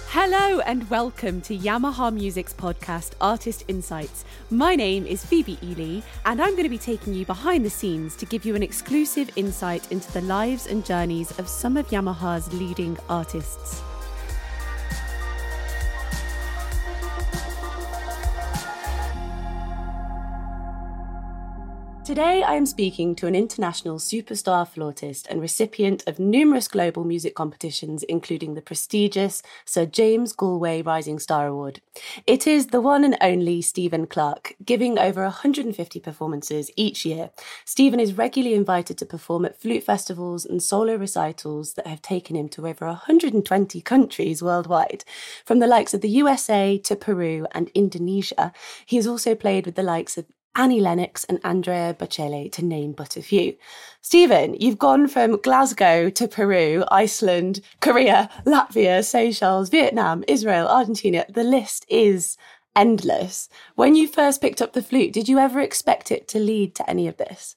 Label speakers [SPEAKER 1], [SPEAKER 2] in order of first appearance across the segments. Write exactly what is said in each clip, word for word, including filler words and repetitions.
[SPEAKER 1] Hello and welcome to Yamaha Music's podcast, Artist Insights. My name is Phoebe Ely and I'm going to be taking you behind the scenes to give you an exclusive insight into the lives and journeys of some of Yamaha's leading artists. Today I am speaking to an international superstar flautist and recipient of numerous global music competitions, including the prestigious Sir James Galway Rising Star Award. It is the one and only Stephen Clarke, giving over one hundred fifty performances each year. Stephen is regularly invited to perform at flute festivals and solo recitals that have taken him to over one hundred twenty countries worldwide. From the likes of the U S A to Peru and Indonesia, he has also played with the likes of Annie Lennox and Andrea Bocelli, to name but a few. Stephen, you've gone from Glasgow to Peru, Iceland, Korea, Latvia, Seychelles, Vietnam, Israel, Argentina. The list is endless. When you first picked up the flute, did you ever expect it to lead to any of this?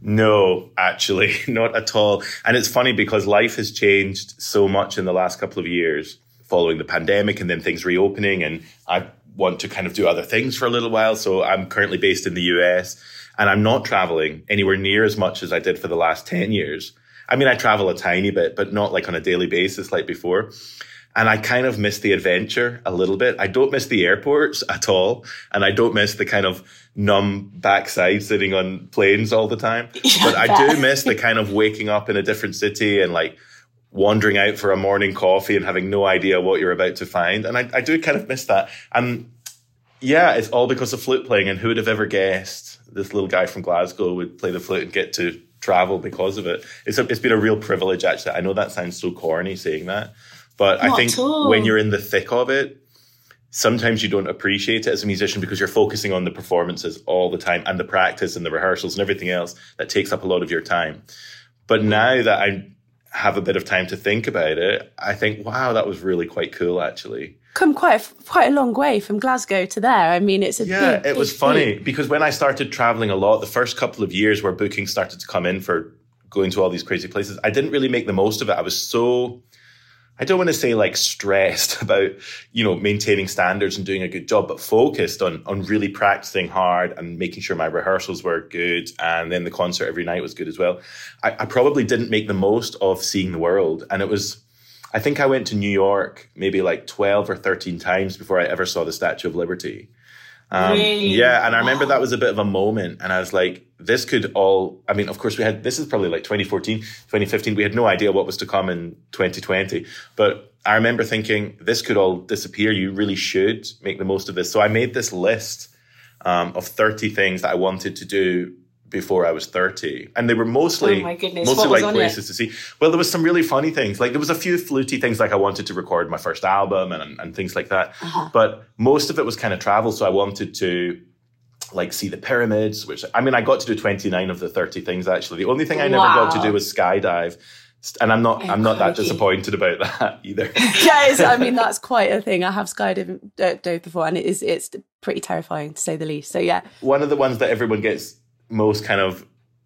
[SPEAKER 2] No, actually, not at all. And it's funny because life has changed so much in the last couple of years following the pandemic and then things reopening, and I want to kind of do other things for a little while. So I'm currently based in the U S and I'm not traveling anywhere near as much as I did for the last ten years. I mean, I travel a tiny bit, but not like on a daily basis like before. And I kind of miss the adventure a little bit. I don't miss the airports at all. And I don't miss the kind of numb backside sitting on planes all the time.
[SPEAKER 1] Yeah,
[SPEAKER 2] but I do miss the kind of waking up in a different city and like wandering out for a morning coffee and having no idea what you're about to find. And I, I do kind of miss that. And yeah, it's all because of flute playing. And who would have ever guessed this little guy from Glasgow would play the flute and get to travel because of it? It's, a, it's been a real privilege, actually. I know that sounds so corny saying that, but Not I think when you're in the thick of it, sometimes you don't appreciate it as a musician because you're focusing on the performances all the time and the practice and the rehearsals and everything else that takes up a lot of your time. But now that I have a bit of time to think about it, I think, wow, that was really quite cool, actually.
[SPEAKER 1] Come quite a, quite a long way from Glasgow to there. I mean, it's a
[SPEAKER 2] yeah,
[SPEAKER 1] big,
[SPEAKER 2] it was
[SPEAKER 1] big
[SPEAKER 2] funny
[SPEAKER 1] feat.
[SPEAKER 2] Because when I started traveling a lot, the first couple of years where bookings started to come in for going to all these crazy places, I didn't really make the most of it. I was so, I don't want to say like stressed about, you know, maintaining standards and doing a good job, but focused on, on really practicing hard and making sure my rehearsals were good. And then the concert every night was good as well. I, I probably didn't make the most of seeing the world. And it was, I think I went to New York maybe like twelve or thirteen times before I ever saw the Statue of Liberty. Um,
[SPEAKER 1] really?
[SPEAKER 2] Yeah. And I remember that was a bit of a moment. And I was like, this could all, I mean, of course we had, this is probably like twenty fourteen, twenty fifteen. We had no idea what was to come in twenty twenty. But I remember thinking this could all disappear. You really should make the most of this. So I made this list um, of thirty things that I wanted to do before I was thirty. And they were mostly,
[SPEAKER 1] oh my goodness.
[SPEAKER 2] mostly
[SPEAKER 1] like
[SPEAKER 2] places
[SPEAKER 1] it?
[SPEAKER 2] to see. Well, there was some really funny things. Like there was a few fluty things, like I wanted to record my first album and, and things like that. Uh-huh. But most of it was kind of travel. So I wanted to like see the pyramids, which, I mean, I got to do twenty-nine of the thirty things, actually. The only thing I never
[SPEAKER 1] wow.
[SPEAKER 2] got to do was skydive. And I'm not,
[SPEAKER 1] oh,
[SPEAKER 2] I'm not that
[SPEAKER 1] crikey.
[SPEAKER 2] disappointed about that either.
[SPEAKER 1] Yes, I mean, that's quite a thing. I have skydived uh, before and it is, it's pretty terrifying to say the least. So yeah.
[SPEAKER 2] One of the ones that everyone gets most kind of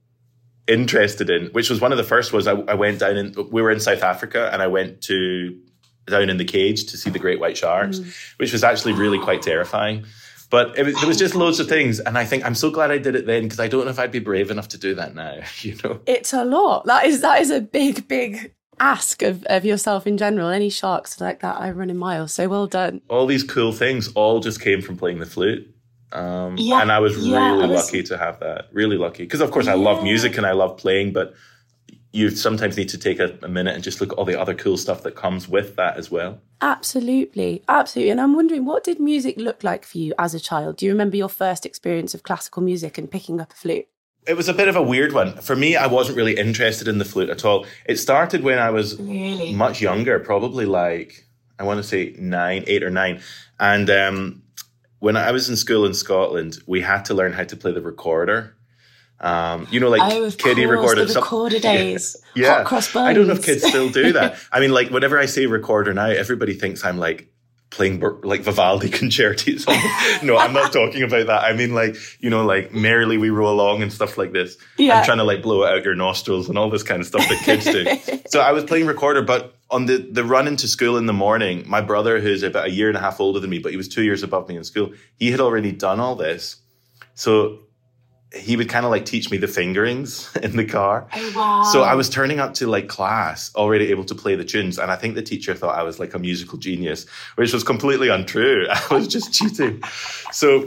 [SPEAKER 2] interested in, which was one of the first, was I, I went down in, we were in South Africa and I went to down in the cage to see the great white sharks, mm. which was actually really quite terrifying. But it was, there was just loads of things. And I think I'm so glad I did it then because I don't know if I'd be brave enough to do that now, you know?
[SPEAKER 1] It's a lot. That is that is a big, big ask of, of yourself in general. Any sharks like that, I run in miles. So well done.
[SPEAKER 2] All these cool things all just came from playing the flute. Um,
[SPEAKER 1] yeah,
[SPEAKER 2] and I was
[SPEAKER 1] yeah,
[SPEAKER 2] really
[SPEAKER 1] I was...
[SPEAKER 2] lucky to have that. Really lucky. Because, of course,
[SPEAKER 1] yeah.
[SPEAKER 2] I love music and I love playing, but you sometimes need to take a, a minute and just look at all the other cool stuff that comes with that as well.
[SPEAKER 1] Absolutely. Absolutely. And I'm wondering, what did music look like for you as a child? Do you remember your first experience of classical music and picking up a flute?
[SPEAKER 2] It was a bit of a weird one. For me, I wasn't really interested in the flute at all. It started when I was
[SPEAKER 1] really?
[SPEAKER 2] much younger, probably like, I want to say nine, eight or nine. And um, when I was in school in Scotland, we had to learn how to play the recorder. Um, you know, like
[SPEAKER 1] oh,
[SPEAKER 2] kiddie
[SPEAKER 1] course,
[SPEAKER 2] recorder.
[SPEAKER 1] the recorder days.
[SPEAKER 2] Yeah. yeah.
[SPEAKER 1] Hot cross buns.
[SPEAKER 2] I don't know if kids still do that. I mean, like, whenever I say recorder now, everybody thinks I'm like playing like Vivaldi concertos. No, I'm not talking about that. I mean, like, you know, like Merrily We Roll Along and stuff like this. Yeah. And trying to like blow it out your nostrils and all this kind of stuff that kids do. So I was playing recorder, but on the, the run into school in the morning, my brother, who's about a year and a half older than me, but he was two years above me in school, he had already done all this. So he would kind of like teach me the fingerings in the car.
[SPEAKER 1] Oh, wow.
[SPEAKER 2] So I was turning up to like class already able to play the tunes. And I think the teacher thought I was like a musical genius, which was completely untrue. I was just cheating. So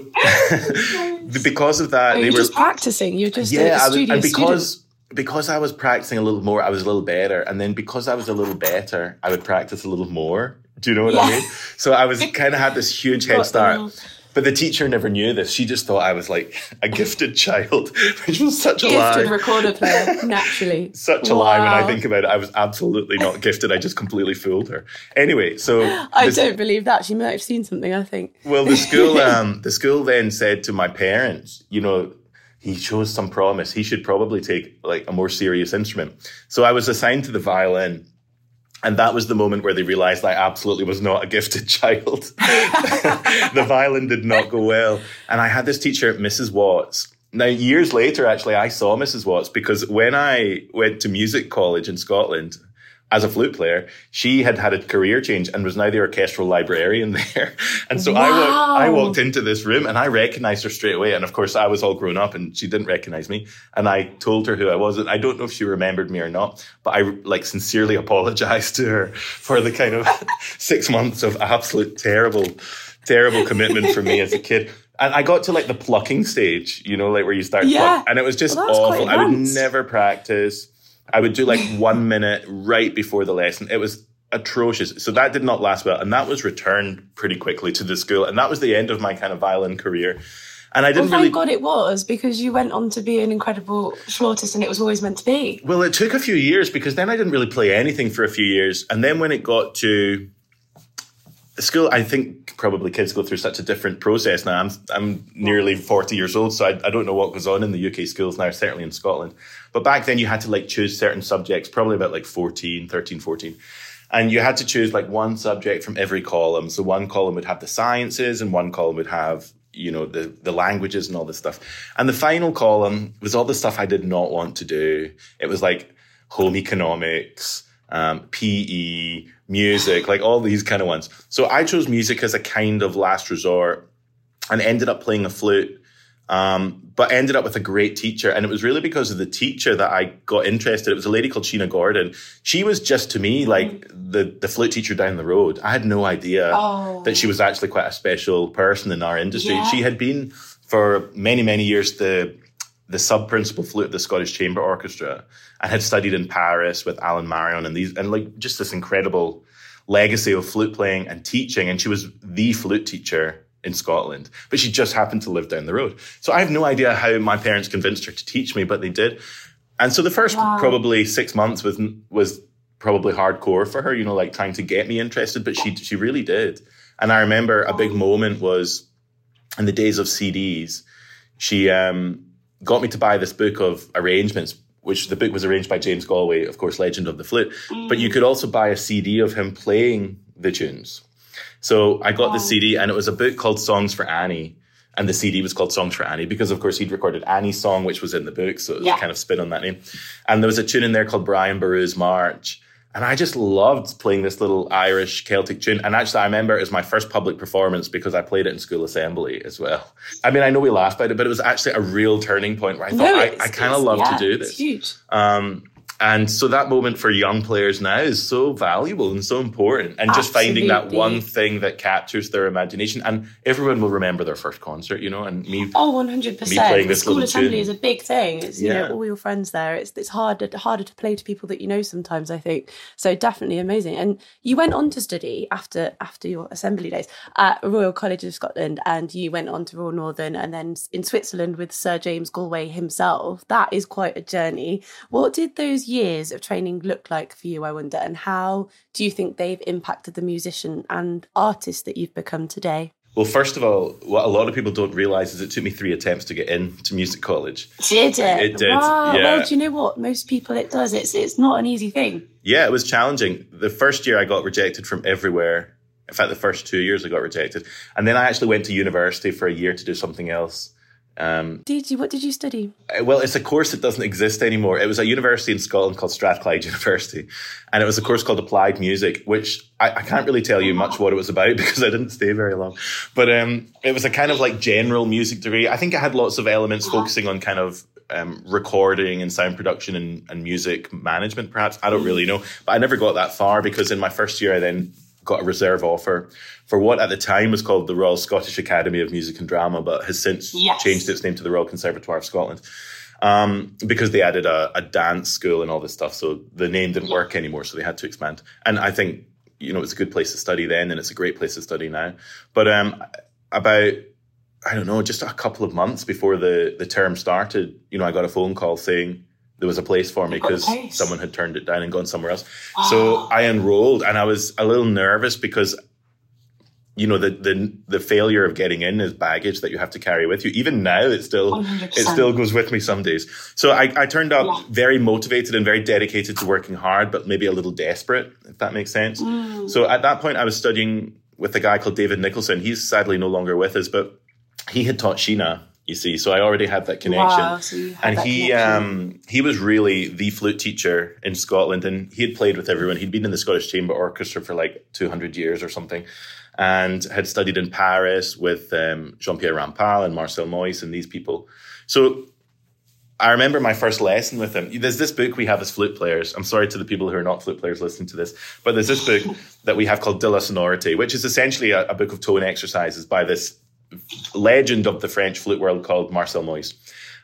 [SPEAKER 2] because of that,
[SPEAKER 1] oh,
[SPEAKER 2] they
[SPEAKER 1] were
[SPEAKER 2] were
[SPEAKER 1] just practicing. You're just
[SPEAKER 2] yeah,
[SPEAKER 1] a studious
[SPEAKER 2] and because,
[SPEAKER 1] student.
[SPEAKER 2] Because I was practicing a little more, I was a little better. And then because I was a little better, I would practice a little more. Do you know what yeah. I mean? So I was kind of had this huge head start. But the teacher never knew this. She just thought I was like a gifted child, which was such a
[SPEAKER 1] gifted
[SPEAKER 2] lie.
[SPEAKER 1] Gifted recorder player, naturally.
[SPEAKER 2] Such a wow. lie when I think about it. I was absolutely not gifted. I just completely fooled her. Anyway, so...
[SPEAKER 1] I this, don't believe that. She might have seen something, I think.
[SPEAKER 2] Well, the school, um, the school then said to my parents, you know, he shows some promise. He should probably take like a more serious instrument. So I was assigned to the violin. And that was the moment where they realized I absolutely was not a gifted child. The violin did not go well. And I had this teacher, Missus Watts. Now, years later, actually, I saw Missus Watts because when I went to music college in Scotland as a flute player, she had had a career change and was now the orchestral librarian there. And so wow. I, walked, I walked into this room and I recognized her straight away. And of course, I was all grown up and she didn't recognize me. And I told her who I was. And I don't know if she remembered me or not, but I like sincerely apologized to her for the kind of six months of absolute terrible, terrible commitment for me as a kid. And I got to like the plucking stage, you know, like where you start
[SPEAKER 1] yeah.
[SPEAKER 2] pluck, and it was just
[SPEAKER 1] well,
[SPEAKER 2] awful. I would never practice. I would do like one minute right before the lesson. It was atrocious. So that did not last well. And that was returned pretty quickly to the school. And that was the end of my kind of violin career. And I didn't
[SPEAKER 1] well,
[SPEAKER 2] really...
[SPEAKER 1] thank God it was, because you went on to be an incredible flautist and it was always meant to be.
[SPEAKER 2] Well, it took a few years because then I didn't really play anything for a few years. And then when it got to school, I think probably kids go through such a different process now. I'm I'm nearly forty years old, so I, I don't know what goes on in the U K schools now, certainly in Scotland. But back then you had to like choose certain subjects, probably about like fourteen, thirteen, fourteen. And you had to choose like one subject from every column. So one column would have the sciences and one column would have, you know, the, the languages and all this stuff. And the final column was all the stuff I did not want to do. It was like home economics, um, P E, music, like all these kind of ones. So I chose music as a kind of last resort and ended up playing the flute, um, but ended up with a great teacher. And it was really because of the teacher that I got interested. It was a lady called Sheena Gordon. She was just to me like the, the flute teacher down the road. I had no idea oh. that she was actually quite a special person in our industry. Yeah. She had been for many, many years the the sub-principal flute of the Scottish Chamber Orchestra and had studied in Paris with Alan Marion and these, and like just this incredible legacy of flute playing and teaching. And she was the flute teacher in Scotland, but she just happened to live down the road. So I have no idea how my parents convinced her to teach me, but they did. And so the first wow. probably six months was, was probably hardcore for her, you know, like trying to get me interested, but she, she really did. And I remember a big moment was in the days of C Ds, she, um, got me to buy this book of arrangements, which the book was arranged by James Galway, of course, legend of the flute. Mm. But you could also buy a C D of him playing the tunes. So I got wow. the C D and it was a book called Songs for Annie. And the C D was called Songs for Annie because, of course, he'd recorded Annie's song, which was in the book. So it was yeah. a kind of spin on that name. And there was a tune in there called Brian Boru's March. And I just loved playing this little Irish Celtic tune. And actually, I remember it was my first public performance because I played it in school assembly as well. I mean, I know we laugh about it, but it was actually a real turning point where I thought,
[SPEAKER 1] no,
[SPEAKER 2] I, I kind of love
[SPEAKER 1] yeah,
[SPEAKER 2] to do this.
[SPEAKER 1] It's huge.
[SPEAKER 2] Um, and so that moment for young players now is so valuable and so important. And just Absolutely. Finding that one thing that captures their imagination. And everyone will remember their first concert, you know, and me.
[SPEAKER 1] Oh, one hundred percent.
[SPEAKER 2] Me playing this
[SPEAKER 1] School assembly
[SPEAKER 2] tune.
[SPEAKER 1] is a big thing. It's, you
[SPEAKER 2] yeah.
[SPEAKER 1] know, all your friends there. It's it's harder, harder to play to people that you know sometimes, I think. So definitely amazing. And you went on to study after after your assembly days at Royal College of Scotland, and you went on to Royal Northern and then in Switzerland with Sir James Galway himself. That is quite a journey. What did those years of training look like for you, I wonder, and how do you think they've impacted the musician and artist that you've become today?
[SPEAKER 2] Well, first of all, what a lot of people don't realise is it took me three attempts to get into music college.
[SPEAKER 1] Did it?
[SPEAKER 2] It did,
[SPEAKER 1] wow.
[SPEAKER 2] yeah.
[SPEAKER 1] Well, do you know what? Most people it does. It's it's not an easy thing.
[SPEAKER 2] Yeah, it was challenging. The first year I got rejected from everywhere. In fact, the first two years I got rejected. And then I actually went to university for a year to do something else. Um,
[SPEAKER 1] did you? What did you study?
[SPEAKER 2] Well, it's a course that doesn't exist anymore. It was a university in Scotland called Strathclyde University. And it was a course called Applied Music, which I, I can't really tell you much what it was about because I didn't stay very long. But um, it was a kind of like general music degree. I think it had lots of elements focusing on kind of um, recording and sound production and, and music management, perhaps. I don't really know. But I never got that far because in my first year I then got a reserve offer for what at the time was called the Royal Scottish Academy of Music and Drama, but has since yes. changed its name to the Royal Conservatoire of Scotland, um, because they added a, a dance school and all this stuff. So the name didn't yeah. work anymore, so they had to expand. And I think, you know, it's a good place to study then, and it's a great place to study now. But um, about, I don't know, just a couple of months before the, the term started, you know, I got a phone call saying there was a place for me because someone had turned it down and gone somewhere else. Oh. So I enrolled, and I was a little nervous because, you know, the, the the failure of getting in is baggage that you have to carry with you. Even now, it still one hundred percent. It still goes with me some days. So I, I turned up yeah. very motivated and very dedicated to working hard, but maybe a little desperate, if that makes sense. Mm. So at that point, I was studying with a guy called David Nicholson. He's sadly no longer with us, but he had taught Sheena. You see, so I already had that connection.
[SPEAKER 1] Wow, so you had
[SPEAKER 2] and
[SPEAKER 1] that
[SPEAKER 2] he
[SPEAKER 1] connection.
[SPEAKER 2] um, he was really the flute teacher in Scotland, and he had played with everyone. He'd been in the Scottish Chamber Orchestra for like two hundred years or something, and had studied in Paris with um, Jean-Pierre Rampal and Marcel Moyse and these people. So I remember my first lesson with him. There's this book we have as flute players. I'm sorry to the people who are not flute players listening to this, but there's this book that we have called De la Sonorité, which is essentially a, a book of tone exercises by this legend of the French flute world called Marcel Moyse.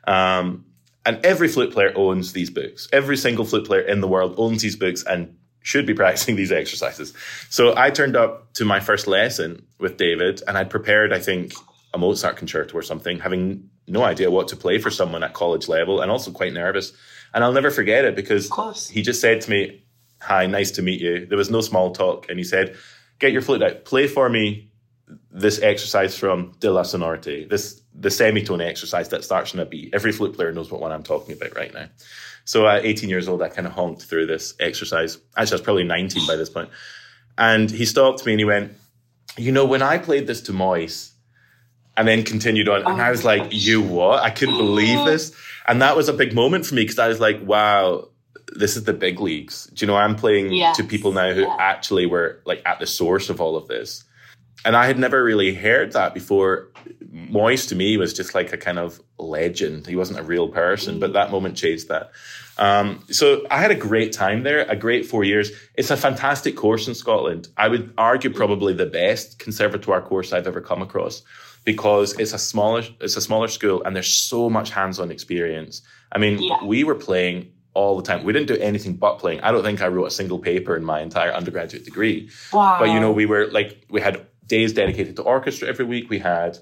[SPEAKER 2] Um, and every flute player owns these books. Every single flute player in the world owns these books and should be practicing these exercises. So I turned up to my first lesson with David, and I'd prepared, I think, a Mozart concerto or something, having no idea what to play for someone at college level, and also quite nervous. And I'll never forget it because he just said to me, "Hi, nice to meet you." There was no small talk. And he said, "Get your flute out. Play for me this exercise from De la Sonorité, this the semitone exercise that starts in a B." Every flute player knows what one I'm talking about right now. So at eighteen years old, I kind of honked through this exercise. Actually, I was probably nineteen by this point. And he stopped me and he went, "You know, when I played this to Moyse," and then continued on. And I was like, "You what?" I couldn't believe this. And that was a big moment for me because I was like, wow, this is the big leagues. Do you know, I'm playing yes. to people now who yeah. actually were like at the source of all of this. And I had never really heard that before. Moyse to me was just like a kind of legend. He wasn't a real person, but that moment changed that. Um, so I had a great time there, a great four years. It's a fantastic course in Scotland. I would argue probably the best conservatoire course I've ever come across because it's a smaller, it's a smaller school and there's so much hands-on experience. I mean, yeah. we were playing all the time. We didn't do anything but playing. I don't think I wrote a single paper in my entire undergraduate degree.
[SPEAKER 1] Wow.
[SPEAKER 2] But, you know, we were like, we had days dedicated to orchestra every week. We had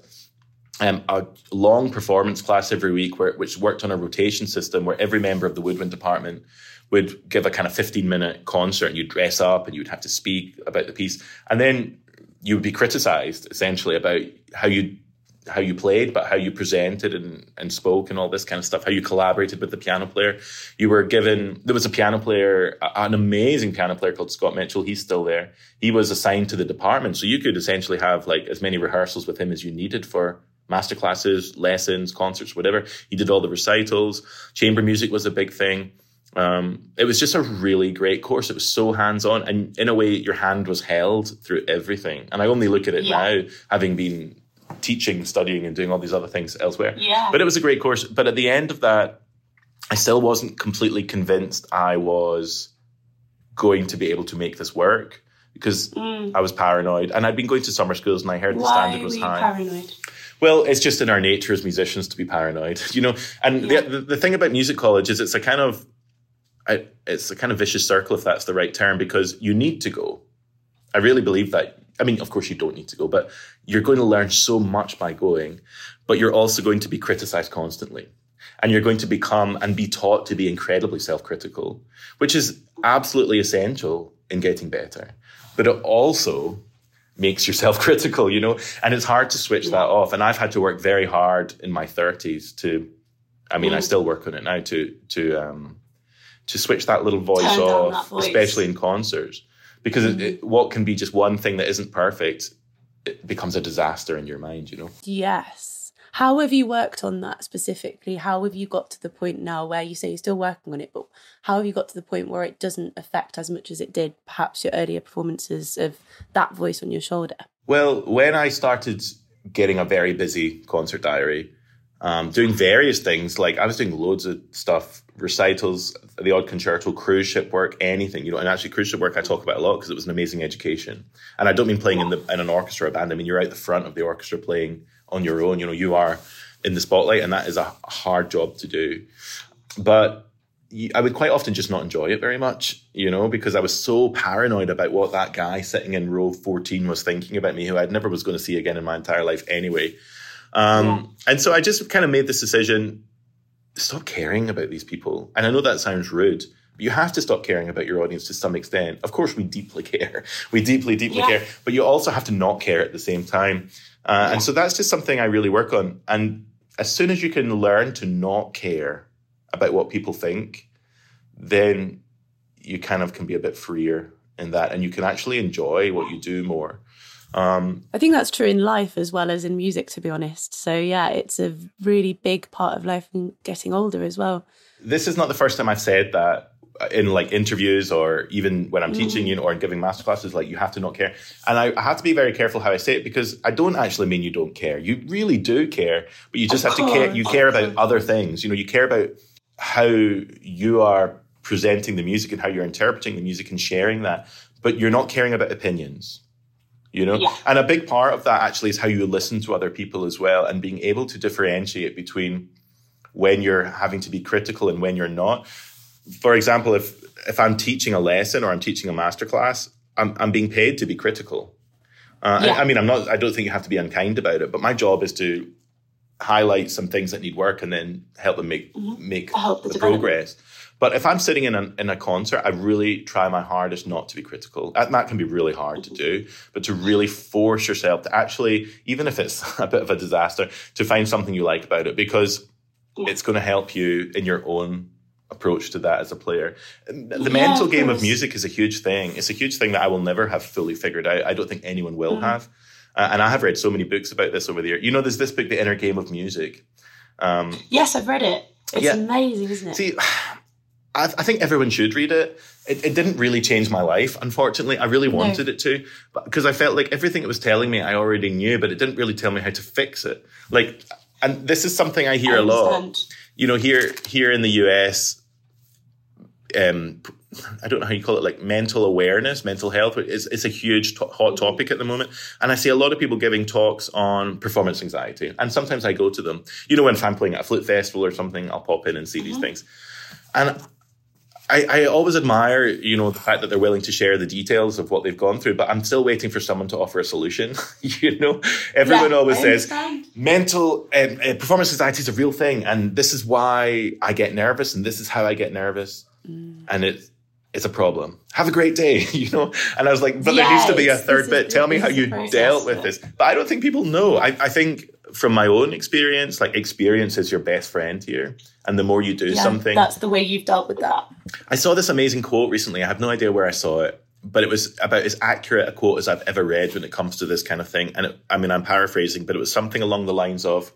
[SPEAKER 2] um, a long performance class every week, where which worked on a rotation system where every member of the woodwind department would give a kind of fifteen minute concert, and you'd dress up and you'd have to speak about the piece. And then you would be criticized essentially about how you how you played, but how you presented and, and spoke and all this kind of stuff, how you collaborated with the piano player. You were given, there was a piano player, an amazing piano player called Scott Mitchell. He's still there. He was assigned to the department. So you could essentially have like as many rehearsals with him as you needed for masterclasses, lessons, concerts, whatever. He did all the recitals. Chamber music was a big thing. Um, it was just a really great course. It was so hands-on, and in a way your hand was held through everything. And I only look at it yeah. now, having been teaching, studying, and doing all these other things elsewhere.
[SPEAKER 1] Yeah.
[SPEAKER 2] But it was a great course. But at the end of that, I still wasn't completely convinced I was going to be able to make this work because mm. I was paranoid. And I'd been going to summer schools and I heard
[SPEAKER 1] Why
[SPEAKER 2] the standard was
[SPEAKER 1] were you
[SPEAKER 2] high.
[SPEAKER 1] Paranoid?
[SPEAKER 2] Well, it's just in our nature as musicians to be paranoid, you know. And yeah. the, the the thing about music college is it's a kind of I, it's a kind of vicious circle, if that's the right term, because you need to go. I really believe that. I mean, of course you don't need to go, but you're going to learn so much by going, but you're also going to be criticized constantly. And you're going to become and be taught to be incredibly self-critical, which is absolutely essential in getting better. But it also makes you self-critical, you know, and it's hard to switch yeah. that off. And I've had to work very hard in my thirties to, I mean, mm. I still work on it now to, to, um, to switch that little voice
[SPEAKER 1] Turn
[SPEAKER 2] off,
[SPEAKER 1] that voice.
[SPEAKER 2] especially in concerts. because mm. it, it, what can be just one thing that isn't perfect, it becomes a disaster in your mind, you know?
[SPEAKER 1] Yes. How have you worked on that specifically? How have you got to the point now where you say you're still working on it, but how have you got to the point where it doesn't affect as much as it did perhaps your earlier performances of that voice on your shoulder?
[SPEAKER 2] Well, when I started getting a very busy concert diary, um, doing various things, like I was doing loads of stuff, recitals, the odd concerto, cruise ship work, anything, you know, and actually cruise ship work I talk about a lot because it was an amazing education. And I don't mean playing in, the, in an orchestra or band. I mean, you're out the front of the orchestra playing on your own, you know, you are in the spotlight, and that is a hard job to do. But I would quite often just not enjoy it very much, you know, because I was so paranoid about what that guy sitting in row fourteen was thinking about me, who I never was going to see again in my entire life anyway. Um, yeah. And so I just kind of made this decision, stop caring about these people. And I know that sounds rude, but you have to stop caring about your audience to some extent. Of course, we deeply care. We deeply, deeply yeah. care. But you also have to not care at the same time. Uh, yeah. And so that's just something I really work on. And as soon as you can learn to not care about what people think, then you kind of can be a bit freer in that, and you can actually enjoy what you do more. Um,
[SPEAKER 1] I think that's true in life as well as in music, to be honest. So yeah, it's a really big part of life and getting older as well.
[SPEAKER 2] This is not the first time I've said that in like interviews or even when I'm mm. teaching, you know, or giving masterclasses, like you have to not care. And I, I have to be very careful how I say it, because I don't actually mean you don't care. You really do care, but you just of have course. to care. You care about other things. You know, you care about how you are presenting the music and how you're interpreting the music and sharing that, but you're not caring about opinions, you know? Yeah. And a big part of that actually is how you listen to other people as well, and being able to differentiate between when you're having to be critical and when you're not. For example, if if I'm teaching a lesson or I'm teaching a masterclass, I'm I'm being paid to be critical. Uh, yeah. I, I mean, I'm not. I don't think you have to be unkind about it, but my job is to highlight some things that need work and then help them make mm-hmm. make help the, the progress. But if I'm sitting in a, in a concert, I really try my hardest not to be critical. And that can be really hard to do, but to really force yourself to actually, even if it's a bit of a disaster, to find something you like about it, because yeah. it's going to help you in your own approach to that as a player. The yeah, mental game of music is a huge thing. It's a huge thing that I will never have fully figured out. I don't think anyone will mm. have. Uh, and I have read so many books about this over the years. You know, there's this book, The Inner Game of Music. Um,
[SPEAKER 1] yes, I've read it. It's yeah. amazing, isn't it?
[SPEAKER 2] See, I, I think everyone should read it. it. It didn't really change my life, unfortunately. I really wanted no. it to, but because I felt like everything it was telling me I already knew, but it didn't really tell me how to fix it. Like, and this is something I hear I a lot. You know, here here in the U S, um, I don't know how you call it, like mental awareness, mental health. It's, it's a huge to- hot topic at the moment. And I see a lot of people giving talks on performance anxiety. And sometimes I go to them. You know, when if I'm playing at a flute festival or something, I'll pop in and see mm-hmm. these things. And I, I always admire, you know, the fact that they're willing to share the details of what they've gone through, but I'm still waiting for someone to offer a solution. You know, everyone yeah, always says mental um, uh, performance anxiety is a real thing. And this is why I get nervous. And this is how I get nervous. Mm. And it's, it's a problem. Have a great day, you know? And I was like, but yes, there needs to be a third bit. Is, Tell me how you dealt with this. But I don't think people know. I, I think from my own experience, like experience is your best friend here. And the more you do yeah, something.
[SPEAKER 1] That's the way you've dealt with that.
[SPEAKER 2] I saw this amazing quote recently. I have no idea where I saw it, but it was about as accurate a quote as I've ever read when it comes to this kind of thing. And it, I mean, I'm paraphrasing, but it was something along the lines of,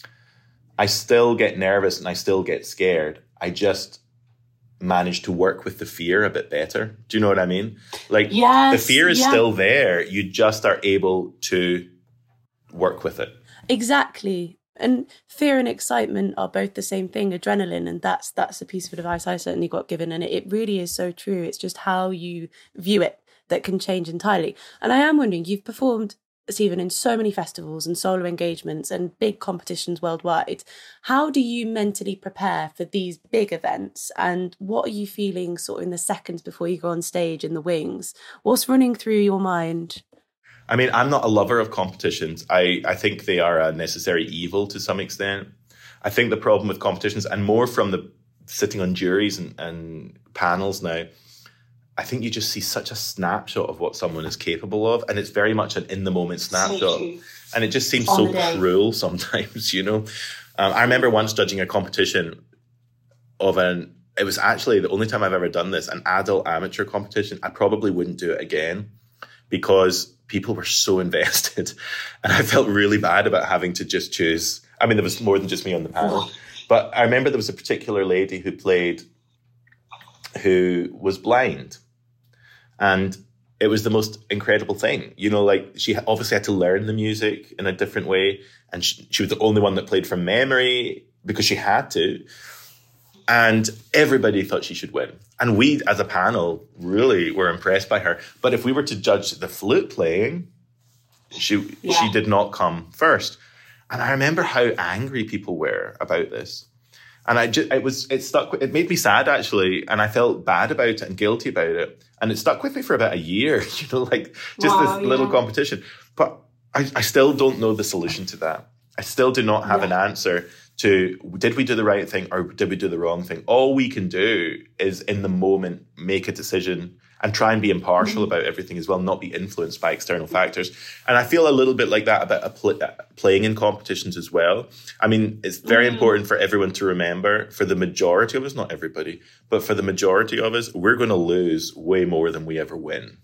[SPEAKER 2] I still get nervous and I still get scared. I just manage to work with the fear a bit better. Do you know what I mean? Like yes, the fear is yeah. still there. You just are able to work with it.
[SPEAKER 1] Exactly. And fear and excitement are both the same thing, adrenaline. And that's that's a piece of advice I certainly got given. And it, it really is so true. It's just how you view it that can change entirely. And I am wondering, you've performed, Stephen, in so many festivals and solo engagements and big competitions worldwide. How do you mentally prepare for these big events? And what are you feeling sort of in the seconds before you go on stage in the wings? What's running through your mind?
[SPEAKER 2] I mean, I'm not a lover of competitions. I, I think they are a necessary evil to some extent. I think the problem with competitions, and more from the sitting on juries and, and panels now, I think you just see such a snapshot of what someone is capable of. And it's very much an in-the-moment snapshot. And it just seems so cruel sometimes, you know. Um, I remember once judging a competition of an it was actually the only time I've ever done this, an adult amateur competition. I probably wouldn't do it again because people were so invested. And I felt really bad about having to just choose. I mean, there was more than just me on the panel. But I remember there was a particular lady who played, who was blind. And it was the most incredible thing. You know, like she obviously had to learn the music in a different way. And she, she was the only one that played from memory because she had to. And everybody thought she should win. And we, as a panel, really were impressed by her. But if we were to judge the flute playing, she yeah. she did not come first. And I remember how angry people were about this. And I just, it was, it stuck, it made me sad actually. And I felt bad about it and guilty about it. And it stuck with me for about a year, you know, like just wow, this yeah. little competition. But I, I still don't know the solution to that. I still do not have yeah. an answer to, did we do the right thing or did we do the wrong thing? All we can do is in the moment make a decision and try and be impartial mm-hmm. about everything as well, not be influenced by external factors. And I feel a little bit like that about a pl- playing in competitions as well. I mean, it's very mm-hmm. important for everyone to remember, for the majority of us, not everybody, but for the majority of us, we're going to lose way more than we ever win.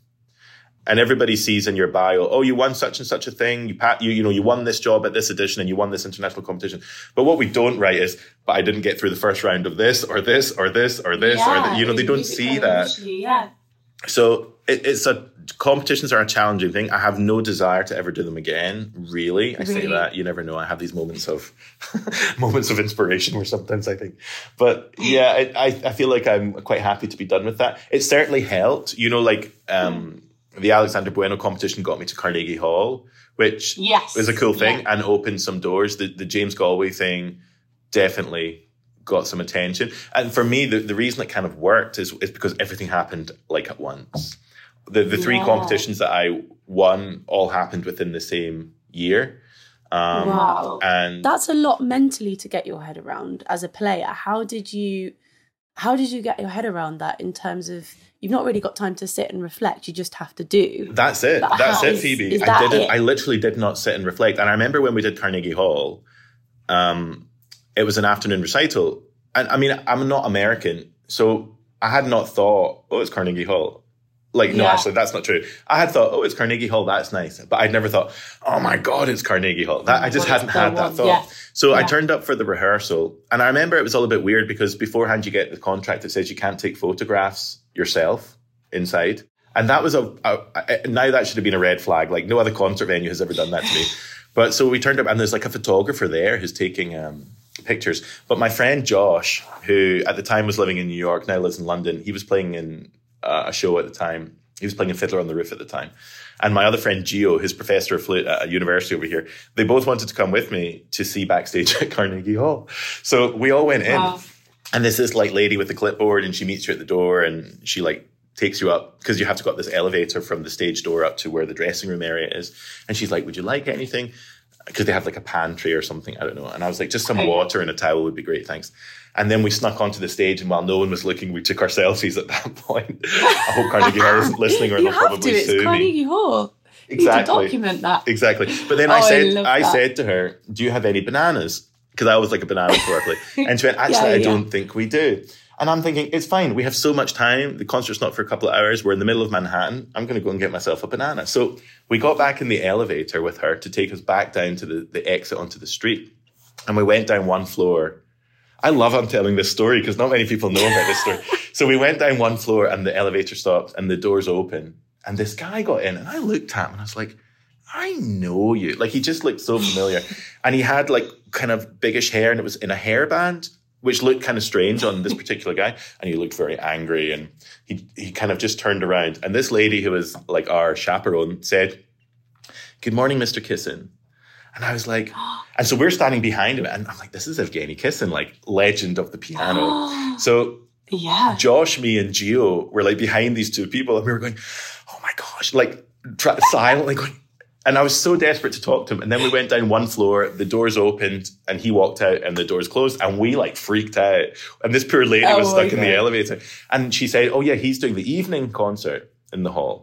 [SPEAKER 2] And everybody sees in your bio, oh, you won such and such a thing. You, pat, you, you know, you won this job at this edition and you won this international competition. But what we don't write is, but I didn't get through the first round of this or this or this or this yeah, or that. You know, they don't see that.
[SPEAKER 1] Yeah.
[SPEAKER 2] So it, it's a competitions are a challenging thing. I have no desire to ever do them again. Really, I really? say that. You never know. I have these moments of moments of inspiration where sometimes I think, but yeah, I, I I feel like I'm quite happy to be done with that. It certainly helped. You know, like um, the Alexander Bueno competition got me to Carnegie Hall, which
[SPEAKER 1] yes.
[SPEAKER 2] was a cool thing
[SPEAKER 1] yeah.
[SPEAKER 2] and opened some doors. The the James Galway thing definitely got some attention. And for me, the, the reason it kind of worked is, is because everything happened like at once. The the three yeah. competitions that I won all happened within the same year. Um,
[SPEAKER 1] wow.
[SPEAKER 2] And
[SPEAKER 1] that's a lot mentally to get your head around as a player. How did you, how did you get your head around that in terms of, you've not really got time to sit and reflect. You just have to do.
[SPEAKER 2] That's it.
[SPEAKER 1] But
[SPEAKER 2] That's
[SPEAKER 1] how,
[SPEAKER 2] it,
[SPEAKER 1] is,
[SPEAKER 2] Phoebe.
[SPEAKER 1] is
[SPEAKER 2] I didn't,
[SPEAKER 1] it?
[SPEAKER 2] I literally did not sit and reflect. And I remember when we did Carnegie Hall, um, it was an afternoon recital. And I mean, I'm not American, so I had not thought, oh, it's Carnegie Hall. Like, no, yeah. actually, that's not true. I had thought, oh, it's Carnegie Hall, that's nice. But I'd never thought, oh my God, it's Carnegie Hall. That I just well, hadn't had that thought. Yeah. So yeah. I turned up for the rehearsal. And I remember it was all a bit weird because beforehand you get the contract that says you can't take photographs yourself inside. And that was a, a, a now that should have been a red flag. Like, no other concert venue has ever done that to me. But so we turned up and there's like a photographer there who's taking um, pictures. But my friend Josh, who at the time was living in New York, now lives in London, he was playing in uh, a show at the time. He was playing a Fiddler on the Roof at the time. And my other friend Gio, who's professor of flute at a university over here, they both wanted to come with me to see backstage at Carnegie Hall. So we all went in. Wow. And there's this like lady with a clipboard and she meets you at the door and she like takes you up because you have to go up this elevator from the stage door up to where the dressing room area is. And she's like, would you like anything? Because they have like a pantry or something. I don't know. And I was like, just some water and a towel would be great. Thanks. And then we snuck onto the stage and while no one was looking, we took our selfies at that point. I hope Carnegie Hall isn't listening or
[SPEAKER 1] you
[SPEAKER 2] they'll
[SPEAKER 1] have
[SPEAKER 2] probably
[SPEAKER 1] to.
[SPEAKER 2] sue
[SPEAKER 1] It's Carnegie
[SPEAKER 2] me.
[SPEAKER 1] Hall.
[SPEAKER 2] Exactly.
[SPEAKER 1] You need to document that.
[SPEAKER 2] Exactly. But then
[SPEAKER 1] oh,
[SPEAKER 2] I said,
[SPEAKER 1] I,
[SPEAKER 2] I said to her, do you have any bananas? Because I was like a banana correctly. And she went, actually, yeah, I yeah. don't think we do. And I'm thinking, it's fine. We have so much time. The concert's not for a couple of hours. We're in the middle of Manhattan. I'm going to go and get myself a banana. So we got back in the elevator with her to take us back down to the, the exit onto the street. And we went down one floor. I love I'm telling this story because not many people know about this story. So we went down one floor and the elevator stopped and the doors open. And this guy got in and I looked at him and I was like, I know you. Like he just looked so familiar. And he had like kind of biggish hair and it was in a hairband, which looked kind of strange on this particular guy. And he looked very angry and he he kind of just turned around. And this lady who was like our chaperone said, good morning, Mister Kissin. And I was like, and so we're standing behind him and I'm like, this is Evgeny Kissin, like legend of the piano. So
[SPEAKER 1] yeah,
[SPEAKER 2] Josh, me and Gio were like behind these two people and we were going, oh my gosh, like try, silently going. And I was so desperate to talk to him. And then we went down one floor, the doors opened and he walked out and the doors closed and we like freaked out. And this poor lady oh was stuck in the elevator. And she said, oh yeah, he's doing the evening concert in the hall.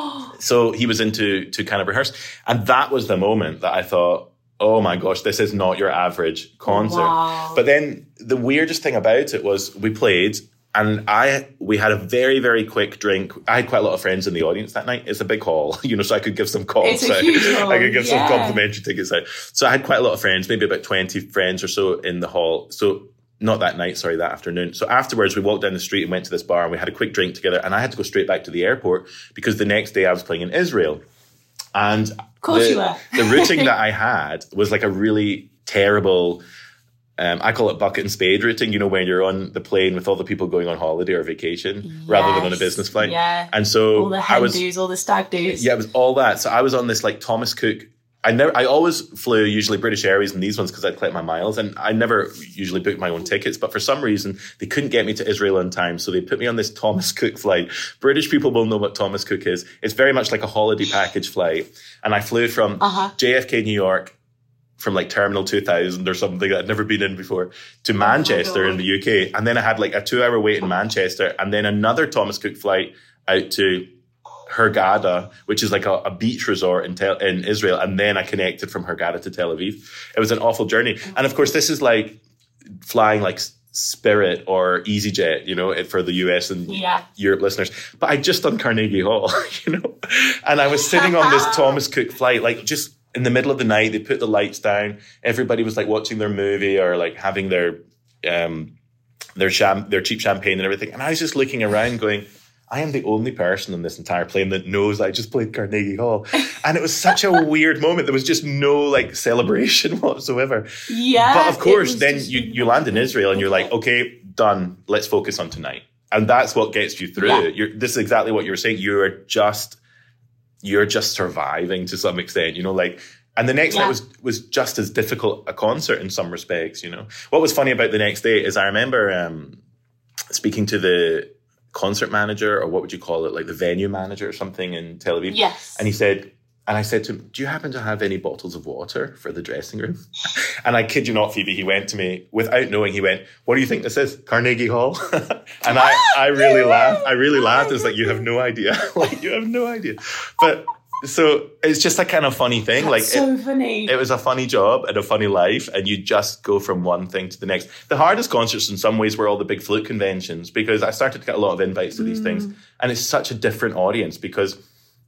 [SPEAKER 2] So he was into to kind of rehearse. And that was the moment that I thought, oh my gosh, this is not your average concert.
[SPEAKER 1] Wow.
[SPEAKER 2] But then the weirdest thing about it was we played and I, we had a very, very quick drink. I had quite a lot of friends in the audience that night. It's a big hall, you know, so I could give some calls
[SPEAKER 1] It's a
[SPEAKER 2] out.
[SPEAKER 1] huge hall,
[SPEAKER 2] I could give
[SPEAKER 1] yeah.
[SPEAKER 2] some complimentary tickets out. So I had quite a lot of friends, maybe about twenty friends or so in the hall. So not that night, sorry, that afternoon. So afterwards, we walked down the street and went to this bar and we had a quick drink together. And I had to go straight back to the airport because the next day I was playing in Israel. And
[SPEAKER 1] of course
[SPEAKER 2] the,
[SPEAKER 1] you were.
[SPEAKER 2] the routing that I had was like a really terrible, um, I call it bucket and spade routing, you know, when you're on the plane with all the people going on holiday or vacation yes. rather than on a business flight.
[SPEAKER 1] Yeah.
[SPEAKER 2] And so
[SPEAKER 1] all the hen
[SPEAKER 2] I was,
[SPEAKER 1] do's, all the stag do's.
[SPEAKER 2] Yeah, it was all that. So I was on this like Thomas Cook. I never. I always flew usually British Airways and these ones because I'd collect my miles, and I never usually booked my own tickets. But for some reason, they couldn't get me to Israel in time, so they put me on this Thomas Cook flight. British people will know what Thomas Cook is. It's very much like a holiday package flight, and I flew from uh-huh. J F K, New York, from like Terminal two thousand or something that I'd never been in before, to Manchester oh in the U K, and then I had like a two-hour wait in Manchester, and then another Thomas Cook flight out to Hurghada, which is like a, a beach resort in, Tel- in Israel. And then I connected from Hurghada to Tel Aviv. It was an awful journey. And of course, this is like flying like Spirit or EasyJet, you know, for the U S and
[SPEAKER 1] yeah.
[SPEAKER 2] Europe listeners. But I just done Carnegie Hall, you know, and I was sitting on this Thomas Cook flight, like just in the middle of the night, they put the lights down. Everybody was like watching their movie or like having their, um, their sham- their cheap champagne and everything. And I was just looking around going, I am the only person on this entire plane that knows I just played Carnegie Hall. And it was such a weird moment. There was just no like celebration whatsoever.
[SPEAKER 1] Yeah.
[SPEAKER 2] But of course, then you, you land in Israel and you're like, okay, done. Let's focus on tonight. And that's what gets you through. Yeah. You're, this is exactly what you were saying. You're just, you're just surviving to some extent, you know, like, and the next yeah. night was, was just as difficult a concert in some respects, you know. What was funny about the next day is I remember um, speaking to the concert manager, or what would you call it, like the venue manager or something in Tel Aviv.
[SPEAKER 1] Yes.
[SPEAKER 2] And he said, and I said to him, do you happen to have any bottles of water for the dressing room? And I kid you not, Phoebe, he went to me without knowing, he went, what do you think this is? Carnegie Hall? And I, I really laughed. I really laughed. It was like, you have no idea. Like, you have no idea. But so it's just a kind of funny thing.
[SPEAKER 1] That's
[SPEAKER 2] like
[SPEAKER 1] so
[SPEAKER 2] it,
[SPEAKER 1] funny.
[SPEAKER 2] It was a funny job and a funny life, and you just go from one thing to the next. The hardest concerts in some ways were all the big flute conventions, because I started to get a lot of invites to these mm. things, and it's such a different audience because,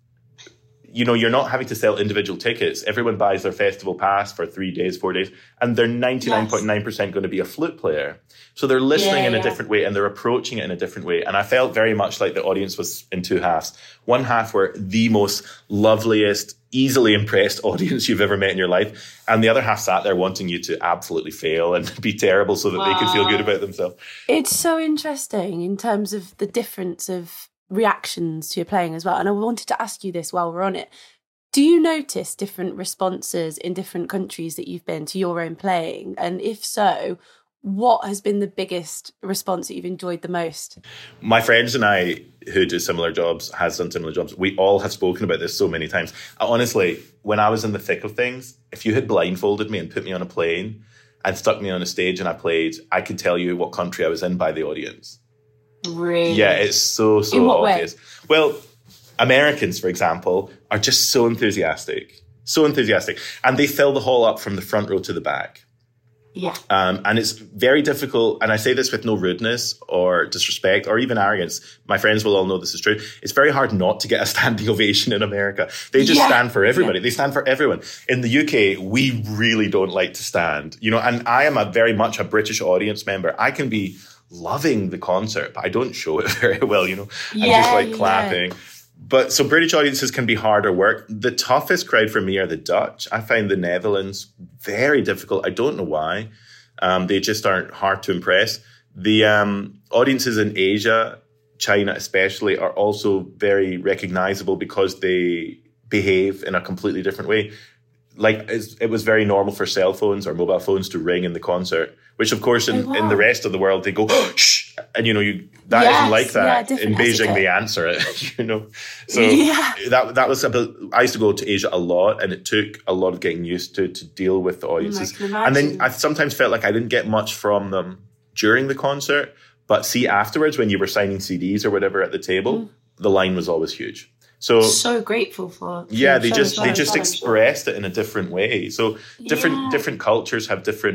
[SPEAKER 2] you know, you're not having to sell individual tickets. Everyone buys their festival pass for three days, four days, and they're ninety-nine point nine percent yes. going to be a flute player. So they're listening yeah, in a yeah. different way, and they're approaching it in a different way. And I felt very much like the audience was in two halves. One half were the most loveliest, easily impressed audience you've ever met in your life. And the other half sat there wanting you to absolutely fail and be terrible so that wow. they could feel good about themselves.
[SPEAKER 1] It's so interesting in terms of the difference of reactions to your playing as well. And I wanted to ask you this while we're on it. Do you notice different responses in different countries that you've been to your own playing? And if so, what has been the biggest response that you've enjoyed the most?
[SPEAKER 2] My friends and I, who do similar jobs, has done similar jobs, we all have spoken about this so many times. Honestly, when I was in the thick of things, if you had blindfolded me and put me on a plane and stuck me on a stage and I played, I could tell you what country I was in by the audience.
[SPEAKER 1] Really?
[SPEAKER 2] Yeah, it's so, so
[SPEAKER 1] in what
[SPEAKER 2] obvious.
[SPEAKER 1] Way?
[SPEAKER 2] Well, Americans, for example, are just so enthusiastic. So enthusiastic. And they fill the hall up from the front row to the back.
[SPEAKER 1] Yeah.
[SPEAKER 2] Um, and it's very difficult, and I say this with no rudeness or disrespect or even arrogance. My friends will all know this is true. It's very hard not to get a standing ovation in America. They just yeah. stand for everybody. Yeah. They stand for everyone. In the U K, we really don't like to stand. You know, and I am a very much a British audience member. I can be loving the concert, but I don't show it very well, you know. I'm yeah, just like clapping. Yeah. But so British audiences can be harder work. The toughest crowd for me are the Dutch. I find the Netherlands very difficult. I don't know why. Um, they just aren't hard to impress. The um, audiences in Asia, China especially, are also very recognizable because they behave in a completely different way. Like it was very normal for cell phones or mobile phones to ring in the concert, which of course in, oh, wow. in the rest of the world they go, oh, shh, and you know, you that yes, isn't like that. Yeah, in Beijing etiquette. They answer it, you know. So yeah. that that was a bit, I used to go to Asia a lot, and it took a lot of getting used to to deal with the audiences.
[SPEAKER 1] Oh,
[SPEAKER 2] and then I sometimes felt like I didn't get much from them during the concert, but see afterwards when you were signing C Ds or whatever at the table, mm. the line was always huge. So
[SPEAKER 1] so grateful for, for
[SPEAKER 2] yeah, they just well, they just expressed it in a different way. So different yeah. different cultures have different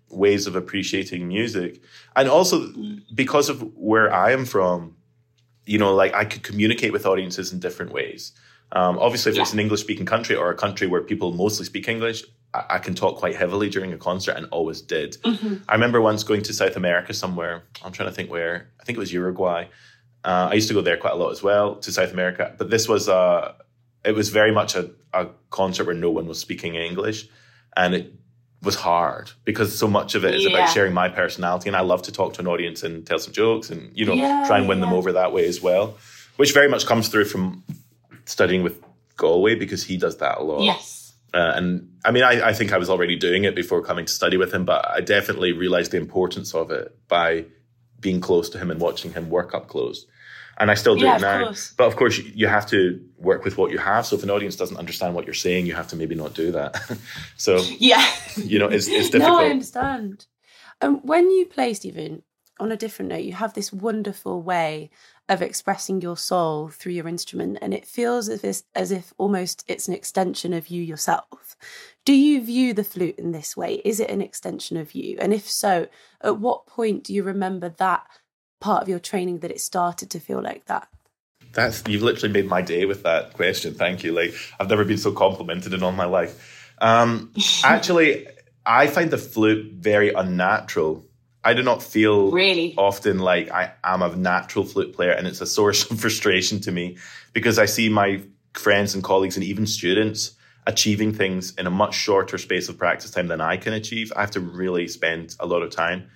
[SPEAKER 2] ways of appreciating music. And also because of where I am from, you know, like I could communicate with audiences in different ways. Um, obviously, if yeah. it's an English-speaking country or a country where people mostly speak English, I, I can talk quite heavily during a concert and always did. Mm-hmm. I remember once going to South America somewhere. I'm trying to think where. I think it was Uruguay. Uh, I used to go there quite a lot as well, to South America. But this was, uh, it was very much a, a concert where no one was speaking English. And it was hard because so much of it is yeah. about sharing my personality. And I love to talk to an audience and tell some jokes and, you know, yeah, try and win yeah. them over that way as well, which very much comes through from studying with Galway, because he does that a lot.
[SPEAKER 1] Yes.
[SPEAKER 2] Uh, and I mean, I, I think I was already doing it before coming to study with him, but I definitely realized the importance of it by being close to him and watching him work up close. And I still do
[SPEAKER 1] yeah,
[SPEAKER 2] it now.
[SPEAKER 1] Of course.
[SPEAKER 2] But of course, you have to work with what you have. So if an audience doesn't understand what you're saying, you have to maybe not do that. So,
[SPEAKER 1] yeah,
[SPEAKER 2] you know, it's, it's difficult.
[SPEAKER 1] No, I understand. Um, when you play, Stephen, on a different note, you have this wonderful way of expressing your soul through your instrument, and it feels as if, as if almost it's an extension of you yourself. Do you view the flute in this way? Is it an extension of you? And if so, at what point do you remember that part of your training that it started to feel like that?
[SPEAKER 2] That's, you've literally made my day with that question. Thank you. Like, I've never been so complimented in all my life. Um, actually, I find the flute very unnatural. I do not feel
[SPEAKER 1] really
[SPEAKER 2] often like I am a natural flute player, and it's a source of frustration to me because I see my friends and colleagues and even students achieving things in a much shorter space of practice time than I can achieve. I have to really spend a lot of time.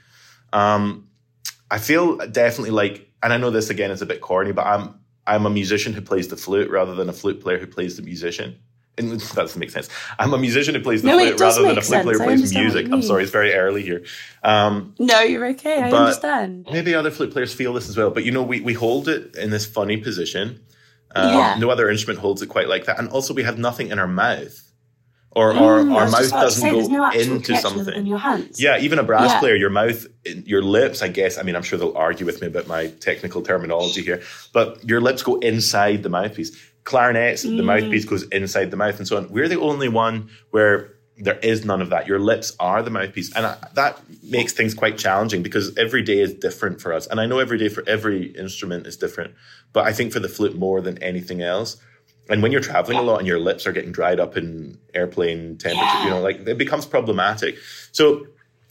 [SPEAKER 2] Um, I feel definitely like, and I know this again is a bit corny, but I'm I'm a musician who plays the flute rather than a flute player who plays the musician. And that doesn't make sense. I'm a musician who plays the
[SPEAKER 1] no,
[SPEAKER 2] flute rather than a flute
[SPEAKER 1] sense.
[SPEAKER 2] player who plays music. I'm sorry, it's very early here. Um,
[SPEAKER 1] no, you're okay. I understand.
[SPEAKER 2] Maybe other flute players feel this as well. But, you know, we, we hold it in this funny position. Um,
[SPEAKER 1] yeah.
[SPEAKER 2] No other instrument holds it quite like that. And also we have nothing in our mouth. Or, or
[SPEAKER 1] mm,
[SPEAKER 2] our mouth doesn't
[SPEAKER 1] say,
[SPEAKER 2] go
[SPEAKER 1] no
[SPEAKER 2] into something.
[SPEAKER 1] In your hands.
[SPEAKER 2] Yeah, even a brass
[SPEAKER 1] yeah.
[SPEAKER 2] player, your mouth, your lips, I guess, I mean, I'm sure they'll argue with me about my technical terminology here, but your lips go inside the mouthpiece. Clarinets, mm. the mouthpiece goes inside the mouth and so on. We're the only one where there is none of that. Your lips are the mouthpiece. And I, that makes things quite challenging because every day is different for us. And I know every day for every instrument is different, but I think for the flute more than anything else. And when you're traveling a lot and your lips are getting dried up in airplane temperature, yeah. you know, like it becomes problematic. So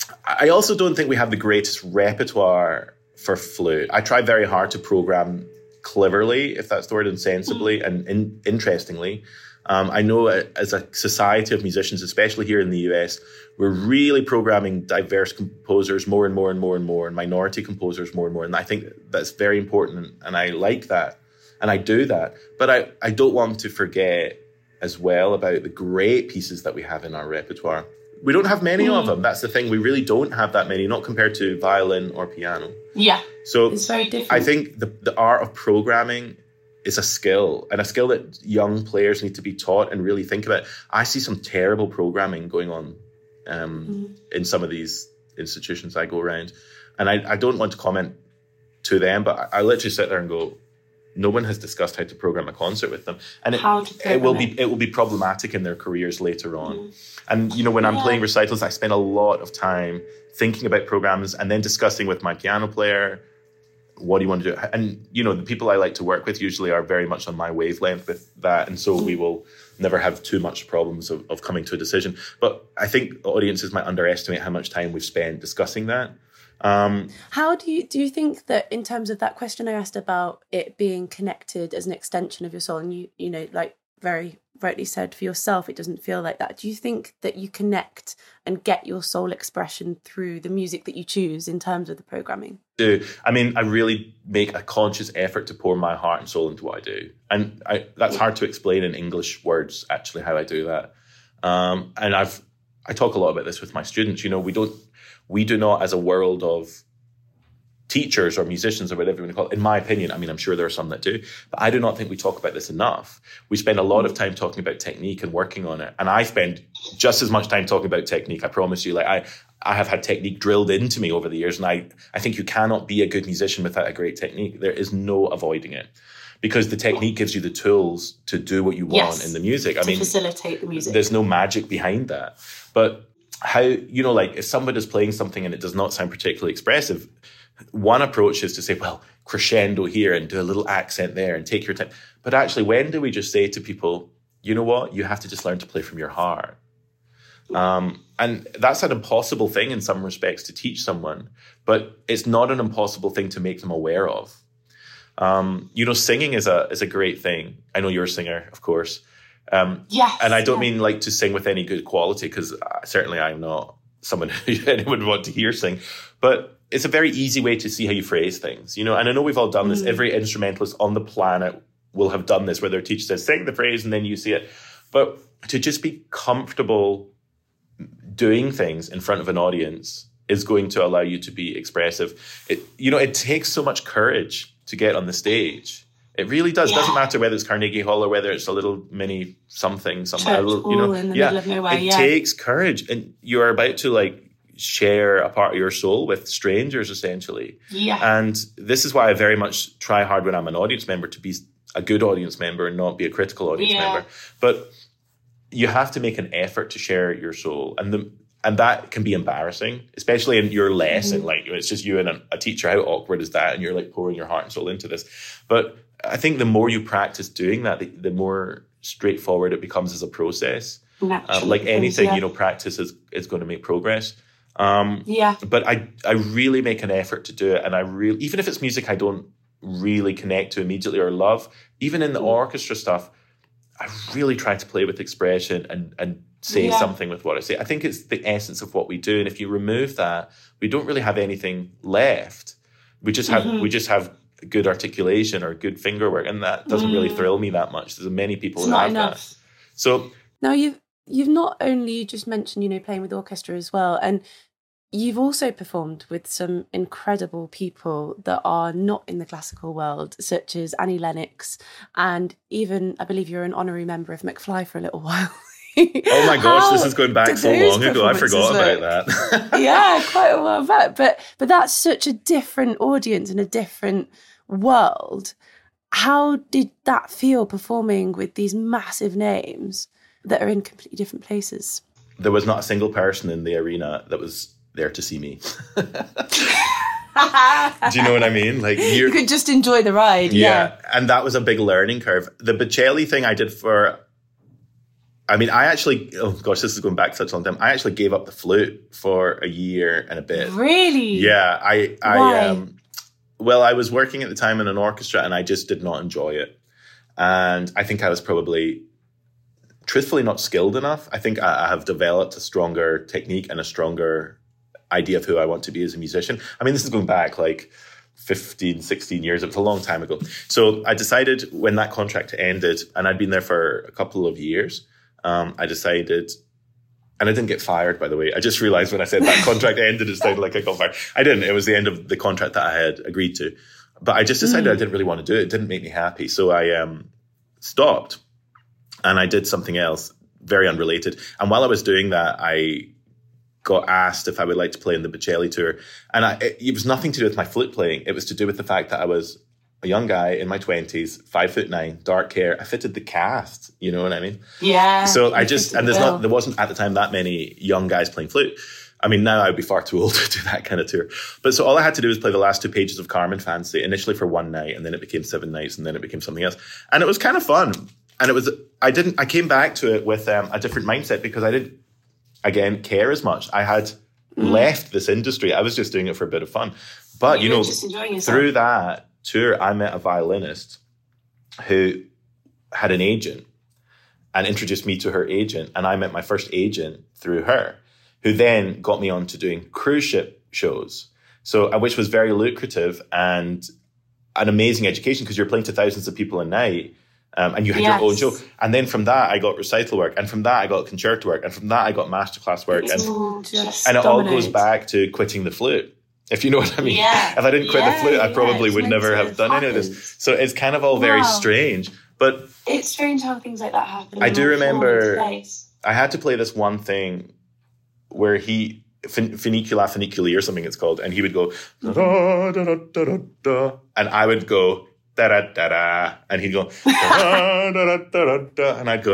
[SPEAKER 2] I also don't think we have the greatest repertoire for flute. I try very hard to program cleverly, if that's the word, and sensibly mm-hmm. and in, interestingly. Um, I know as a society of musicians, especially here in the U S, we're really programming diverse composers more and more and more and more, and minority composers more and more. And I think that's very important, and I like that. And I do that. But I, I don't want to forget as well about the great pieces that we have in our repertoire. We don't have many mm. of them. That's the thing. We really don't have that many, not compared to violin or piano.
[SPEAKER 1] Yeah.
[SPEAKER 2] So
[SPEAKER 1] it's very different.
[SPEAKER 2] I think the, the art of programming is a skill, and a skill that young players need to be taught and really think about. I see some terrible programming going on um, mm. in some of these institutions I go around. And I, I don't want to comment to them, but I, I literally sit there and go, no one has discussed how to program a concert with them, and it, it will be it will be problematic in their careers later on. Mm. And you know, when I'm yeah. playing recitals, I spend a lot of time thinking about programs and then discussing with my piano player, what do you want to do? And you know, the people I like to work with usually are very much on my wavelength with that, and so mm. we will never have too much problems of, of coming to a decision. But I think audiences might underestimate how much time we've spent discussing that. Um,
[SPEAKER 1] How do you do you think that in terms of that question I asked about it being connected as an extension of your soul, and you you know, like very rightly said, for yourself it doesn't feel like that. Do you think that you connect and get your soul expression through the music that you choose in terms of the programming?
[SPEAKER 2] Do I mean I really make a conscious effort to pour my heart and soul into what I do, and I, that's hard to explain in English words actually how I do that. Um, and I've I talk a lot about this with my students. You know, we don't. We do not, as a world of teachers or musicians or whatever you want to call it, in my opinion, I mean, I'm sure there are some that do, but I do not think we talk about this enough. We spend a lot of time talking about technique and working on it. And I spend just as much time talking about technique. I promise you, like I, I have had technique drilled into me over the years. And I, I think you cannot be a good musician without a great technique. There is no avoiding it. Because the technique gives you the tools to do what you want
[SPEAKER 1] yes,
[SPEAKER 2] in the music. I
[SPEAKER 1] to
[SPEAKER 2] mean,
[SPEAKER 1] facilitate the music.
[SPEAKER 2] There's no magic behind that. But how, you know, like if somebody's playing something and it does not sound particularly expressive, one approach is to say, well, crescendo here and do a little accent there and take your time. But actually, when do we just say to people, you know what, you have to just learn to play from your heart? Um, and that's an impossible thing in some respects to teach someone, but it's not an impossible thing to make them aware of. Um, you know, singing is a is a great thing. I know you're a singer, of course. Um,
[SPEAKER 1] yes,
[SPEAKER 2] and I don't
[SPEAKER 1] yeah.
[SPEAKER 2] mean like to sing with any good quality, because certainly I'm not someone who anyone would want to hear sing. But it's a very easy way to see how you phrase things, you know. And I know we've all done this. Mm. Every instrumentalist on the planet will have done this, where their teacher says, sing the phrase, and then you see it. But to just be comfortable doing things in front of an audience is going to allow you to be expressive. It, you know, it takes so much courage to get on the stage. It really does. It yeah. doesn't matter whether it's Carnegie Hall or whether it's a little mini something, somewhere.
[SPEAKER 1] Church
[SPEAKER 2] You know,
[SPEAKER 1] in the
[SPEAKER 2] yeah,
[SPEAKER 1] middle of nowhere,
[SPEAKER 2] it
[SPEAKER 1] yeah.
[SPEAKER 2] takes courage, and you're about to like share a part of your soul with strangers, essentially.
[SPEAKER 1] Yeah.
[SPEAKER 2] And this is why I very much try hard when I'm an audience member to be a good audience member and not be a critical audience
[SPEAKER 1] yeah.
[SPEAKER 2] member. But you have to make an effort to share your soul, and the and that can be embarrassing, especially in your lesson. Mm-hmm. Like it's just you and a, a teacher. How awkward is that? And you're like pouring your heart and soul into this. But I think the more you practice doing that, the, the more straightforward it becomes as a process. Um, like anything, yeah. you know, practice is is going to make progress. Um,
[SPEAKER 1] yeah.
[SPEAKER 2] But I I really make an effort to do it, and I really, even if it's music I don't really connect to immediately or love, even in the mm. orchestra stuff, I really try to play with expression and and say yeah. something with what I say. I think it's the essence of what we do, and if you remove that, we don't really have anything left. We just have mm-hmm. we just have good articulation or good finger work, and that doesn't mm. really thrill me that much. There's many people
[SPEAKER 1] it's
[SPEAKER 2] who
[SPEAKER 1] not
[SPEAKER 2] have
[SPEAKER 1] enough.
[SPEAKER 2] that. So
[SPEAKER 1] now you've you've not only just mentioned, you know, playing with orchestra as well, and you've also performed with some incredible people that are not in the classical world, such as Annie Lennox, and even, I believe you're an honorary member of McFly for a little while.
[SPEAKER 2] Oh my gosh, How this is going back so long ago. I forgot
[SPEAKER 1] look?
[SPEAKER 2] about that.
[SPEAKER 1] Yeah, quite a while back. But but that's such a different audience and a different world. How did that feel, performing with these massive names that are in completely different places?
[SPEAKER 2] There was not a single person in the arena that was there to see me. Do you know what I mean? Like
[SPEAKER 1] you could just enjoy the ride. Yeah.
[SPEAKER 2] yeah. And that was a big learning curve. The Bocelli thing I did for, I mean, I actually, oh gosh, this is going back such a long time. I actually gave up the flute for a year and a bit.
[SPEAKER 1] Really?
[SPEAKER 2] Yeah. I, I,
[SPEAKER 1] Why?
[SPEAKER 2] um, well, I was working at the time in an orchestra and I just did not enjoy it. And I think I was probably, truthfully, not skilled enough. I think I, I have developed a stronger technique and a stronger idea of who I want to be as a musician. I mean, this is going back like fifteen, sixteen years. It was a long time ago. So I decided when that contract ended, and I'd been there for a couple of years, um, I decided, and I didn't get fired, by the way. I just realized when I said that contract ended, it sounded like I got fired. I didn't. It was the end of the contract that I had agreed to. But I just decided mm. I didn't really want to do it. It didn't make me happy. So I um, stopped and I did something else, very unrelated. And while I was doing that, I got asked if I would like to play in the Bocelli tour. And I, it, it was nothing to do with my flute playing. It was to do with the fact that I was a young guy in my twenties, five foot nine, dark hair. I fitted the cast, you know what I mean?
[SPEAKER 1] Yeah.
[SPEAKER 2] So I just, and there's well. not, there wasn't at the time that many young guys playing flute. I mean, now I would be far too old to do that kind of tour. But so all I had to do was play the last two pages of Carmen Fancy, initially for one night, and then it became seven nights, and then it became something else. And it was kind of fun. And it was, I didn't, I came back to it with um, a different mindset because I didn't, again, care as much. I had mm. left this industry. I was just doing it for a bit of fun. But, you, you know, through that tour, I met a violinist who had an agent and introduced me to her agent. And I met my first agent through her, who then got me on to doing cruise ship shows. So, which was very lucrative and an amazing education because you're playing to thousands of people a night. Um, and you had yes. your own show. And then from that, I got recital work. And from that, I got concerto work. And from that, I got masterclass work.
[SPEAKER 1] It's
[SPEAKER 2] and
[SPEAKER 1] just
[SPEAKER 2] and it
[SPEAKER 1] dominate.
[SPEAKER 2] all goes back to quitting the flute, if you know what I mean.
[SPEAKER 1] Yeah.
[SPEAKER 2] If I didn't quit
[SPEAKER 1] yeah,
[SPEAKER 2] the flute, I probably
[SPEAKER 1] yeah,
[SPEAKER 2] would never have done
[SPEAKER 1] happens.
[SPEAKER 2] any of this. So it's kind of all very
[SPEAKER 1] wow.
[SPEAKER 2] strange. But
[SPEAKER 1] it's strange how things like that happen.
[SPEAKER 2] I do remember I had to play this one thing where he... Funicula Funiculi or something it's called, and he would go da, da, da, da, da, da, and I would go da da da da, and he'd go da, da, da, da, da, da, and I'd go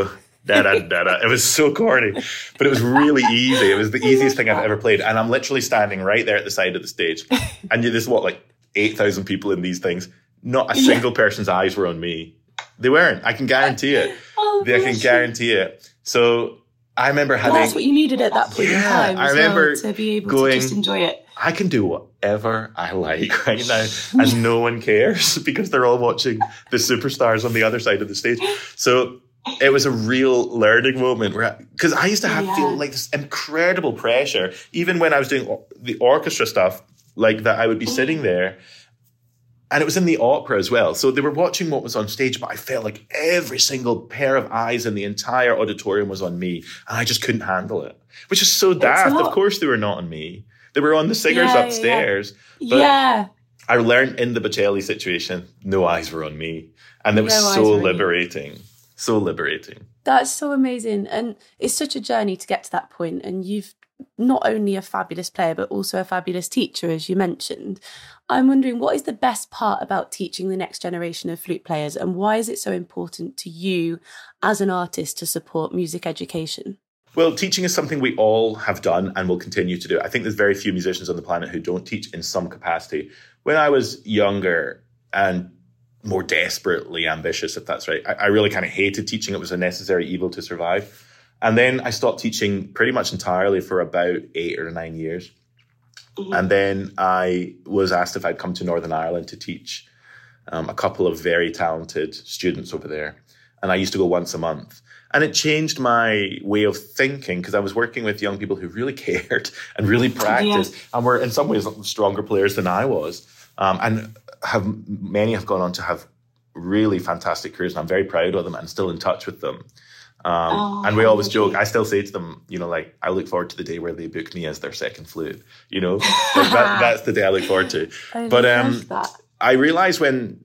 [SPEAKER 2] da da da da. It was so corny, but it was really easy. It was the easiest thing I've ever played. And I'm literally standing right there at the side of the stage. And there's what, like eight thousand people in these things. Not a single yeah. person's eyes were on me. They weren't. I can guarantee it. Oh, I can guarantee it. So I remember having...
[SPEAKER 1] Well, that's what you needed at that point
[SPEAKER 2] yeah,
[SPEAKER 1] in time as
[SPEAKER 2] I remember
[SPEAKER 1] well, to be able
[SPEAKER 2] going,
[SPEAKER 1] to just enjoy it.
[SPEAKER 2] I can do whatever I like right now, and no one cares because they're all watching the superstars on the other side of the stage. So it was a real learning moment because I used to have
[SPEAKER 1] yeah.
[SPEAKER 2] feel like this incredible pressure, even when I was doing the orchestra stuff, like that I would be sitting there. And it was in the opera as well. So they were watching what was on stage, but I felt like every single pair of eyes in the entire auditorium was on me. And I just couldn't handle it, which is so daft. Of course they were not on me. They were on the singers
[SPEAKER 1] yeah,
[SPEAKER 2] upstairs.
[SPEAKER 1] Yeah.
[SPEAKER 2] But
[SPEAKER 1] yeah.
[SPEAKER 2] I learned in the Bocelli situation, no eyes were on me. And it was no so liberating. You. So liberating.
[SPEAKER 1] That's so amazing. And it's such a journey to get to that point. And you've not only a fabulous player, but also a fabulous teacher, as you mentioned. I'm wondering, what is the best part about teaching the next generation of flute players, and why is it so important to you as an artist to support music education?
[SPEAKER 2] Well, teaching is something we all have done and will continue to do. I think there's very few musicians on the planet who don't teach in some capacity. When I was younger and more desperately ambitious, if that's right, I, I really kind of hated teaching. It was a necessary evil to survive. And then I stopped teaching pretty much entirely for about eight or nine years. Mm-hmm. And then I was asked if I'd come to Northern Ireland to teach um, a couple of very talented students over there. And I used to go once a month. And it changed my way of thinking because I was working with young people who really cared and really practiced yeah. and were in some ways stronger players than I was. Um, and have many have gone on to have really fantastic careers. And I'm very proud of them and still in touch with them. Um, oh, and we always joke, I still say to them, you know, like, I look forward to the day where they book me as their second flute, you know, like that, that's the day I look forward to.
[SPEAKER 1] I
[SPEAKER 2] but um,
[SPEAKER 1] that.
[SPEAKER 2] I realized when,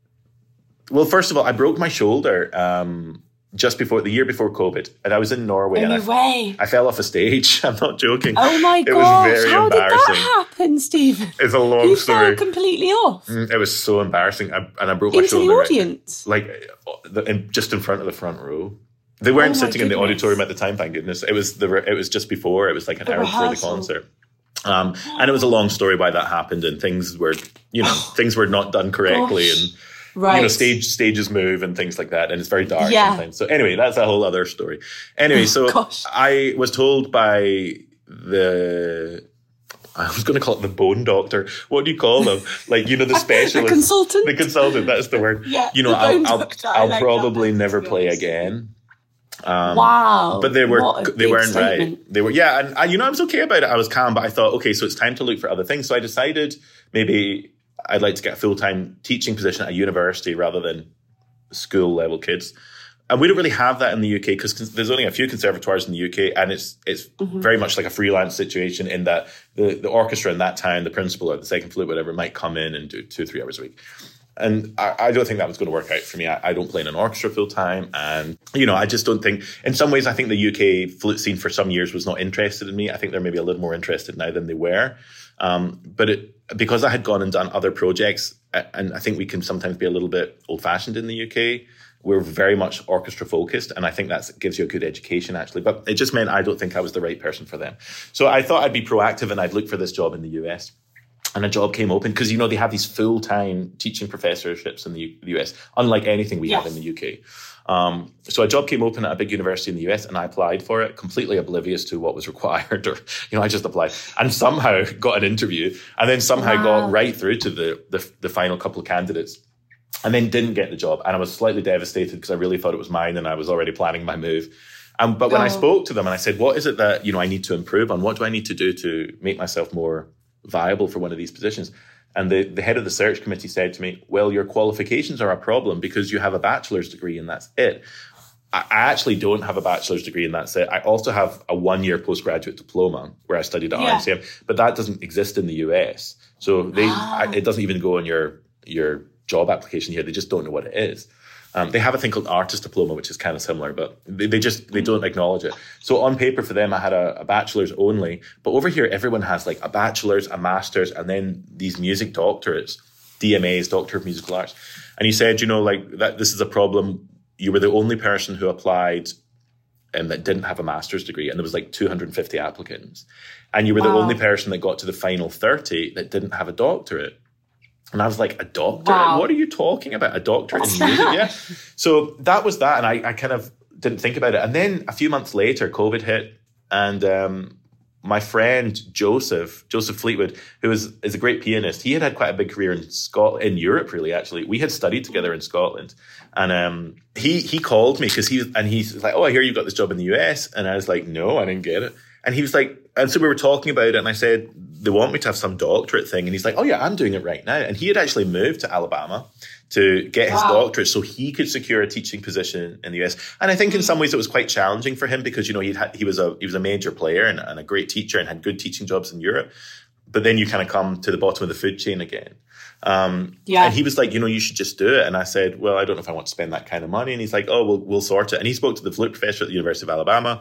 [SPEAKER 2] well, first of all, I broke my shoulder um, just before, the year before COVID, and I was in Norway.
[SPEAKER 1] No
[SPEAKER 2] and I,
[SPEAKER 1] way.
[SPEAKER 2] I fell off a stage. I'm not joking.
[SPEAKER 1] Oh my
[SPEAKER 2] it
[SPEAKER 1] gosh,
[SPEAKER 2] was very
[SPEAKER 1] how did
[SPEAKER 2] embarrassing.
[SPEAKER 1] that happen, Stephen?
[SPEAKER 2] It's a long
[SPEAKER 1] you
[SPEAKER 2] story.
[SPEAKER 1] You fell completely off.
[SPEAKER 2] Mm, it was so embarrassing. I, and I broke my
[SPEAKER 1] Into
[SPEAKER 2] shoulder.
[SPEAKER 1] the audience?
[SPEAKER 2] Right, like, the, in, just in front of the front row. They weren't
[SPEAKER 1] oh
[SPEAKER 2] sitting in the
[SPEAKER 1] goodness.
[SPEAKER 2] auditorium at the time, thank goodness. It was the it was just before. It was like an
[SPEAKER 1] the
[SPEAKER 2] hour
[SPEAKER 1] rehearsal.
[SPEAKER 2] before the concert. Um, and it was a long story why that happened, and things were, you know, things were not done correctly,
[SPEAKER 1] Gosh.
[SPEAKER 2] and
[SPEAKER 1] right.
[SPEAKER 2] you know, stage stages move and things like that, and it's very dark
[SPEAKER 1] yeah.
[SPEAKER 2] sometimes. So anyway, that's a whole other story. Anyway, so
[SPEAKER 1] Gosh.
[SPEAKER 2] I was told by the. I was going to call it the bone doctor. What do you call them? Like, you know, the specialist.
[SPEAKER 1] the consultant.
[SPEAKER 2] The consultant, that's the word.
[SPEAKER 1] Yeah,
[SPEAKER 2] you know,
[SPEAKER 1] the bone
[SPEAKER 2] I'll,
[SPEAKER 1] doctor.
[SPEAKER 2] I'll, I'll
[SPEAKER 1] like
[SPEAKER 2] probably
[SPEAKER 1] that,
[SPEAKER 2] never play again. Um,
[SPEAKER 1] wow.
[SPEAKER 2] But they were they weren't
[SPEAKER 1] statement.
[SPEAKER 2] right. They were yeah, and I, you know, I was okay about it. I was calm, but I thought, okay, so it's time to look for other things. So I decided maybe I'd like to get a full-time teaching position at a university rather than school level kids. And we don't really have that in the U K because there's only a few conservatoires in the U K, and it's it's mm-hmm. very much like a freelance situation in that the, the orchestra in that town, the principal or the second flute, whatever, might come in and do two or three hours a week. And I, I don't think that was going to work out for me. I, I don't play in an orchestra full time. And, you know, I just don't think, in some ways, I think the U K flute scene for some years was not interested in me. I think they're maybe a little more interested now than they were. Um, but it, because I had gone and done other projects, and I think we can sometimes be a little bit old fashioned in the U K, we're very much orchestra focused. And I think that gives you a good education, actually. But it just meant I don't think I was the right person for them. So I thought I'd be proactive and I'd look for this job in the U S. And a job came open because, you know, they have these full-time teaching professorships in the, U- the U S, unlike anything we yes. have in the U K. Um, so a job came open at a big university in the U S and I applied for it, completely oblivious to what was required. Or, you know, I just applied and somehow got an interview and then somehow wow. got right through to the, the, the final couple of candidates and then didn't get the job. And I was slightly devastated because I really thought it was mine and I was already planning my move. Um, but when oh. I spoke to them and I said, what is it that, you know, I need to improve on? What do I need to do to make myself more viable for one of these positions? And the, the head of the search committee said to me, well, your qualifications are a problem because you have a bachelor's degree and that's it. I actually don't have a bachelor's degree and that's it. I also have a one-year postgraduate diploma where I studied at yeah. R M C M, but that doesn't exist in the U S. So they, ah. I, it doesn't even go on your, your job application here. They just don't know what it is. Um, they have a thing called artist diploma, which is kind of similar, but they, they just, they don't acknowledge it. So on paper for them, I had a, a bachelor's only, but over here, everyone has like a bachelor's, a master's, and then these music doctorates, D M As, Doctor of Musical Arts. And he said, you know, like that, this is a problem. You were the only person who applied um, that didn't have a master's degree, and there was like two hundred fifty applicants. And you were
[SPEAKER 1] wow.
[SPEAKER 2] the only person that got to the final thirty that didn't have a doctorate. And I was like, a doctorate?
[SPEAKER 1] Wow.
[SPEAKER 2] What are you talking about? A doctorate in music? Yeah. So that was that. And I, I kind of didn't think about it. And then a few months later, COVID hit. And um, my friend, Joseph, Joseph Fleetwood, who is, is a great pianist, he had had quite a big career in Scotland, in Europe, really, actually. We had studied together in Scotland. And um, he he called me because he was, and he's like, oh, I hear you got this job in the U S. And I was like, no, I didn't get it. And he was like, and so we were talking about it, and I said, they want me to have some doctorate thing. And he's like, oh yeah, I'm doing it right now. And he had actually moved to Alabama to get his wow. doctorate so he could secure a teaching position in the U S. And I think in some ways it was quite challenging for him because, you know, he'd had, he was a he was a major player and, and a great teacher and had good teaching jobs in Europe. But then you kind of come to the bottom of the food chain again. Um, yeah. And he was like, you know, you should just do it. And I said, well, I don't know if I want to spend that kind of money. And he's like, oh, we'll, we'll sort it. And he spoke to the flute professor at the University of Alabama.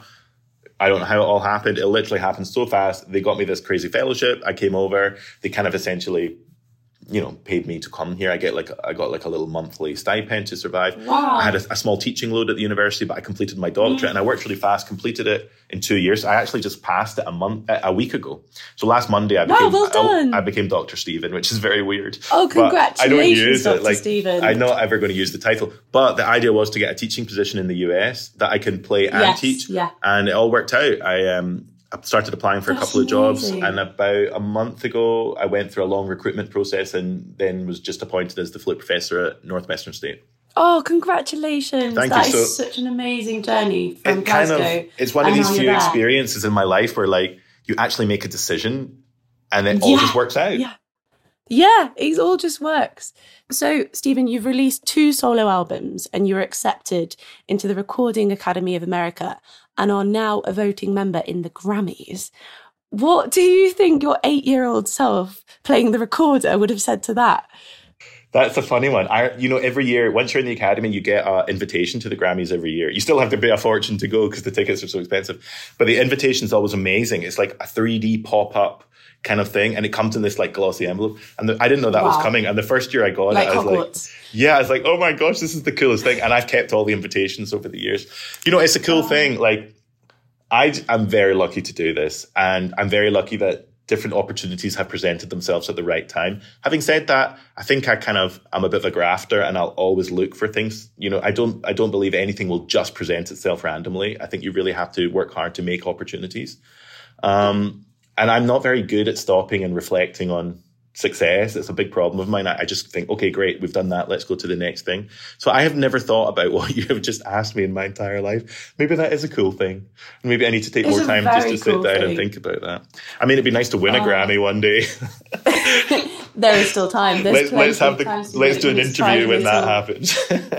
[SPEAKER 2] I don't know how it all happened. It literally happened so fast. They got me this crazy fellowship. I came over. They kind of essentially, you know, paid me to come here. I get like I got like a little monthly stipend to survive.
[SPEAKER 1] Wow.
[SPEAKER 2] I had a, a small teaching load at the university, but I completed my doctorate mm. and I worked really fast. Completed it in two years. I actually just passed it a month, a week ago. So last Monday, I became
[SPEAKER 1] wow, well done.
[SPEAKER 2] I, I became Doctor Stephen, which is very weird.
[SPEAKER 1] Oh, congratulations,
[SPEAKER 2] I don't use
[SPEAKER 1] Doctor
[SPEAKER 2] it. Like,
[SPEAKER 1] Stephen.
[SPEAKER 2] I'm not ever going to use the title. But the idea was to get a teaching position in the U S that I can play and
[SPEAKER 1] yes,
[SPEAKER 2] teach,
[SPEAKER 1] yeah.
[SPEAKER 2] and it all worked out. I um. I started applying for
[SPEAKER 1] That's
[SPEAKER 2] a couple of jobs,
[SPEAKER 1] amazing.
[SPEAKER 2] and about a month ago, I went through a long recruitment process and then was just appointed as the flute professor at Northwestern State.
[SPEAKER 1] Oh, congratulations.
[SPEAKER 2] Thank
[SPEAKER 1] that
[SPEAKER 2] you.
[SPEAKER 1] is
[SPEAKER 2] So
[SPEAKER 1] such an amazing journey from
[SPEAKER 2] it kind
[SPEAKER 1] Glasgow.
[SPEAKER 2] of, it's one of these few
[SPEAKER 1] there.
[SPEAKER 2] experiences in my life where like you actually make a decision and it all
[SPEAKER 1] yeah.
[SPEAKER 2] just works out.
[SPEAKER 1] Yeah. Yeah, it all just works. So, Stephen, you've released two solo albums and you were accepted into the Recording Academy of America and are now a voting member in the Grammys. What do you think your eight-year-old self playing the recorder would have said to that?
[SPEAKER 2] That's a funny one. I, you know, every year, once you're in the academy, you get an invitation to the Grammys every year. You still have to pay a fortune to go because the tickets are so expensive. But the invitation is always amazing. It's like a three D pop-up kind of thing. And it comes in this like glossy envelope. And the, I didn't know that wow. was coming. And the first year I got
[SPEAKER 1] like
[SPEAKER 2] it, I was
[SPEAKER 1] Hogwarts.
[SPEAKER 2] like, yeah, I was like, oh my gosh, this is the coolest thing. And I've kept all the invitations over the years. You know, it's a cool oh. thing. Like, I, I'm very lucky to do this. And I'm very lucky that different opportunities have presented themselves at the right time. Having said that, I think I kind of, I'm a bit of a grafter and I'll always look for things. You know, I don't, I don't believe anything will just present itself randomly. I think you really have to work hard to make opportunities. Um, and I'm not very good at stopping and reflecting on success. It's a big problem of mine. I, I just think, okay, great, we've done that. Let's go to the next thing. So I have never thought about what you have just asked me in my entire life. Maybe that is a cool thing. Maybe I need to take
[SPEAKER 1] it's
[SPEAKER 2] more time just to
[SPEAKER 1] cool
[SPEAKER 2] sit down
[SPEAKER 1] thing.
[SPEAKER 2] and think about that. I mean, it'd be nice to win a oh. Grammy one day.
[SPEAKER 1] There is still time. There's
[SPEAKER 2] let's let's have the let's do an interview when that happens.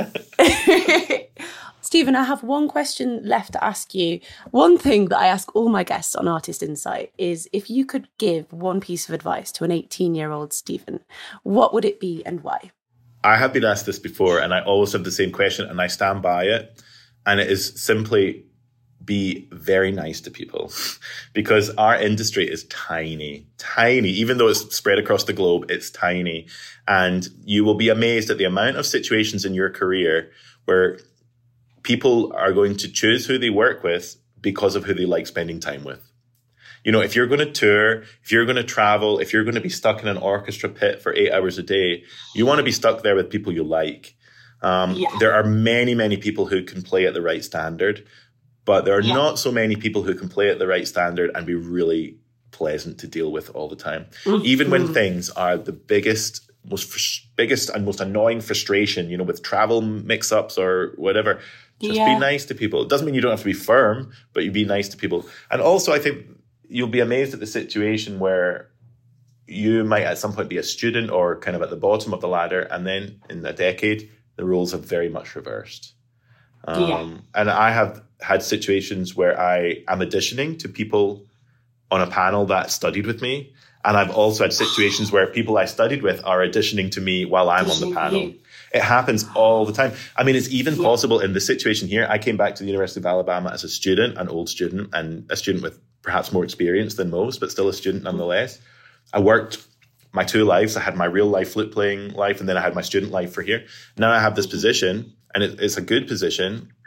[SPEAKER 1] Stephen, I have one question left to ask you. One thing that I ask all my guests on Artist Insight is if you could give one piece of advice to an eighteen-year-old Stephen, what would it be and why?
[SPEAKER 2] I have been asked this before and I always have the same question and I stand by it. And it is simply be very nice to people because our industry is tiny, tiny. Even though it's spread across the globe, it's tiny. And you will be amazed at the amount of situations in your career where people are going to choose who they work with because of who they like spending time with. You know, if you're going to tour, if you're going to travel, if you're going to be stuck in an orchestra pit for eight hours a day, you want to be stuck there with people you like. Um, yeah. There are many, many people who can play at the right standard, but there are yeah. not so many people who can play at the right standard and be really pleasant to deal with all the time. Mm-hmm. Even when things are the biggest, most fr- biggest and most annoying frustration, you know, with travel mix-ups or whatever, just yeah. be nice to people. It doesn't mean you don't have to be firm, but you be nice to people. And also, I think you'll be amazed at the situation where you might at some point be a student or kind of at the bottom of the ladder, and then in a decade, the roles have very much reversed. Um, yeah. And I have had situations where I am auditioning to people on a panel that studied with me. And I've also had situations where people I studied with are auditioning to me while I'm on the panel. It happens all the time. I mean, it's even yeah. possible in the situation here. I came back to the University of Alabama as a student, an old student, and a student with perhaps more experience than most, but still a student nonetheless. I worked my two lives. I had my real life flute playing life, and then I had my student life for here. Now I have this position, and it, it's a good position.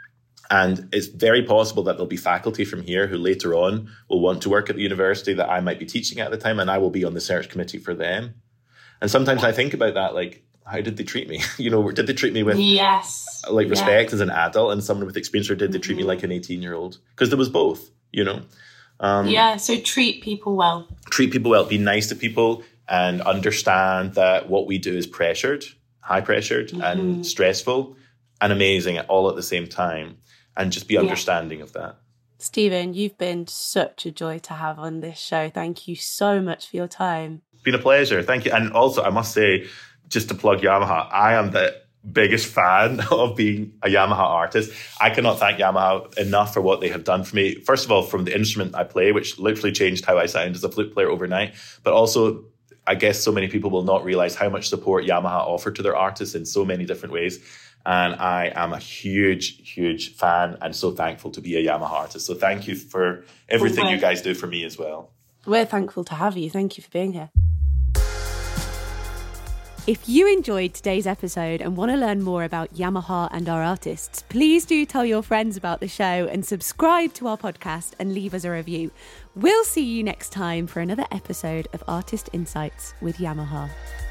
[SPEAKER 2] And it's very possible that there'll be faculty from here who later on will want to work at the university that I might be teaching at the time, and I will be on the search committee for them. And sometimes I think about that, like, how did they treat me? You know, did they treat me with
[SPEAKER 1] yes.
[SPEAKER 2] like respect
[SPEAKER 1] yeah.
[SPEAKER 2] as an adult and someone with experience, or did they treat mm-hmm. me like an eighteen-year-old? Because there was both, you know. Um,
[SPEAKER 1] yeah, so treat people well.
[SPEAKER 2] Treat people well, be nice to people, and understand that what we do is pressured, high pressured mm-hmm. and stressful and amazing all at the same time. And just be understanding yeah. of that.
[SPEAKER 1] Stephen, you've been such a joy to have on this show. Thank you so much for your time.
[SPEAKER 2] It's been a pleasure. Thank you. And also, I must say, just to plug Yamaha, I am the biggest fan of being a Yamaha artist. I cannot thank Yamaha enough for what they have done for me. First of all, from the instrument I play, which literally changed how I sound as a flute player overnight. But also, I guess so many people will not realize how much support Yamaha offer to their artists in so many different ways. And I am a huge, huge fan and so thankful to be a Yamaha artist. So thank you for everything well, you guys do for me as well.
[SPEAKER 1] We're thankful to have you. Thank you for being here. If you enjoyed today's episode and want to learn more about Yamaha and our artists, please do tell your friends about the show and subscribe to our podcast and leave us a review. We'll see you next time for another episode of Artist Insights with Yamaha.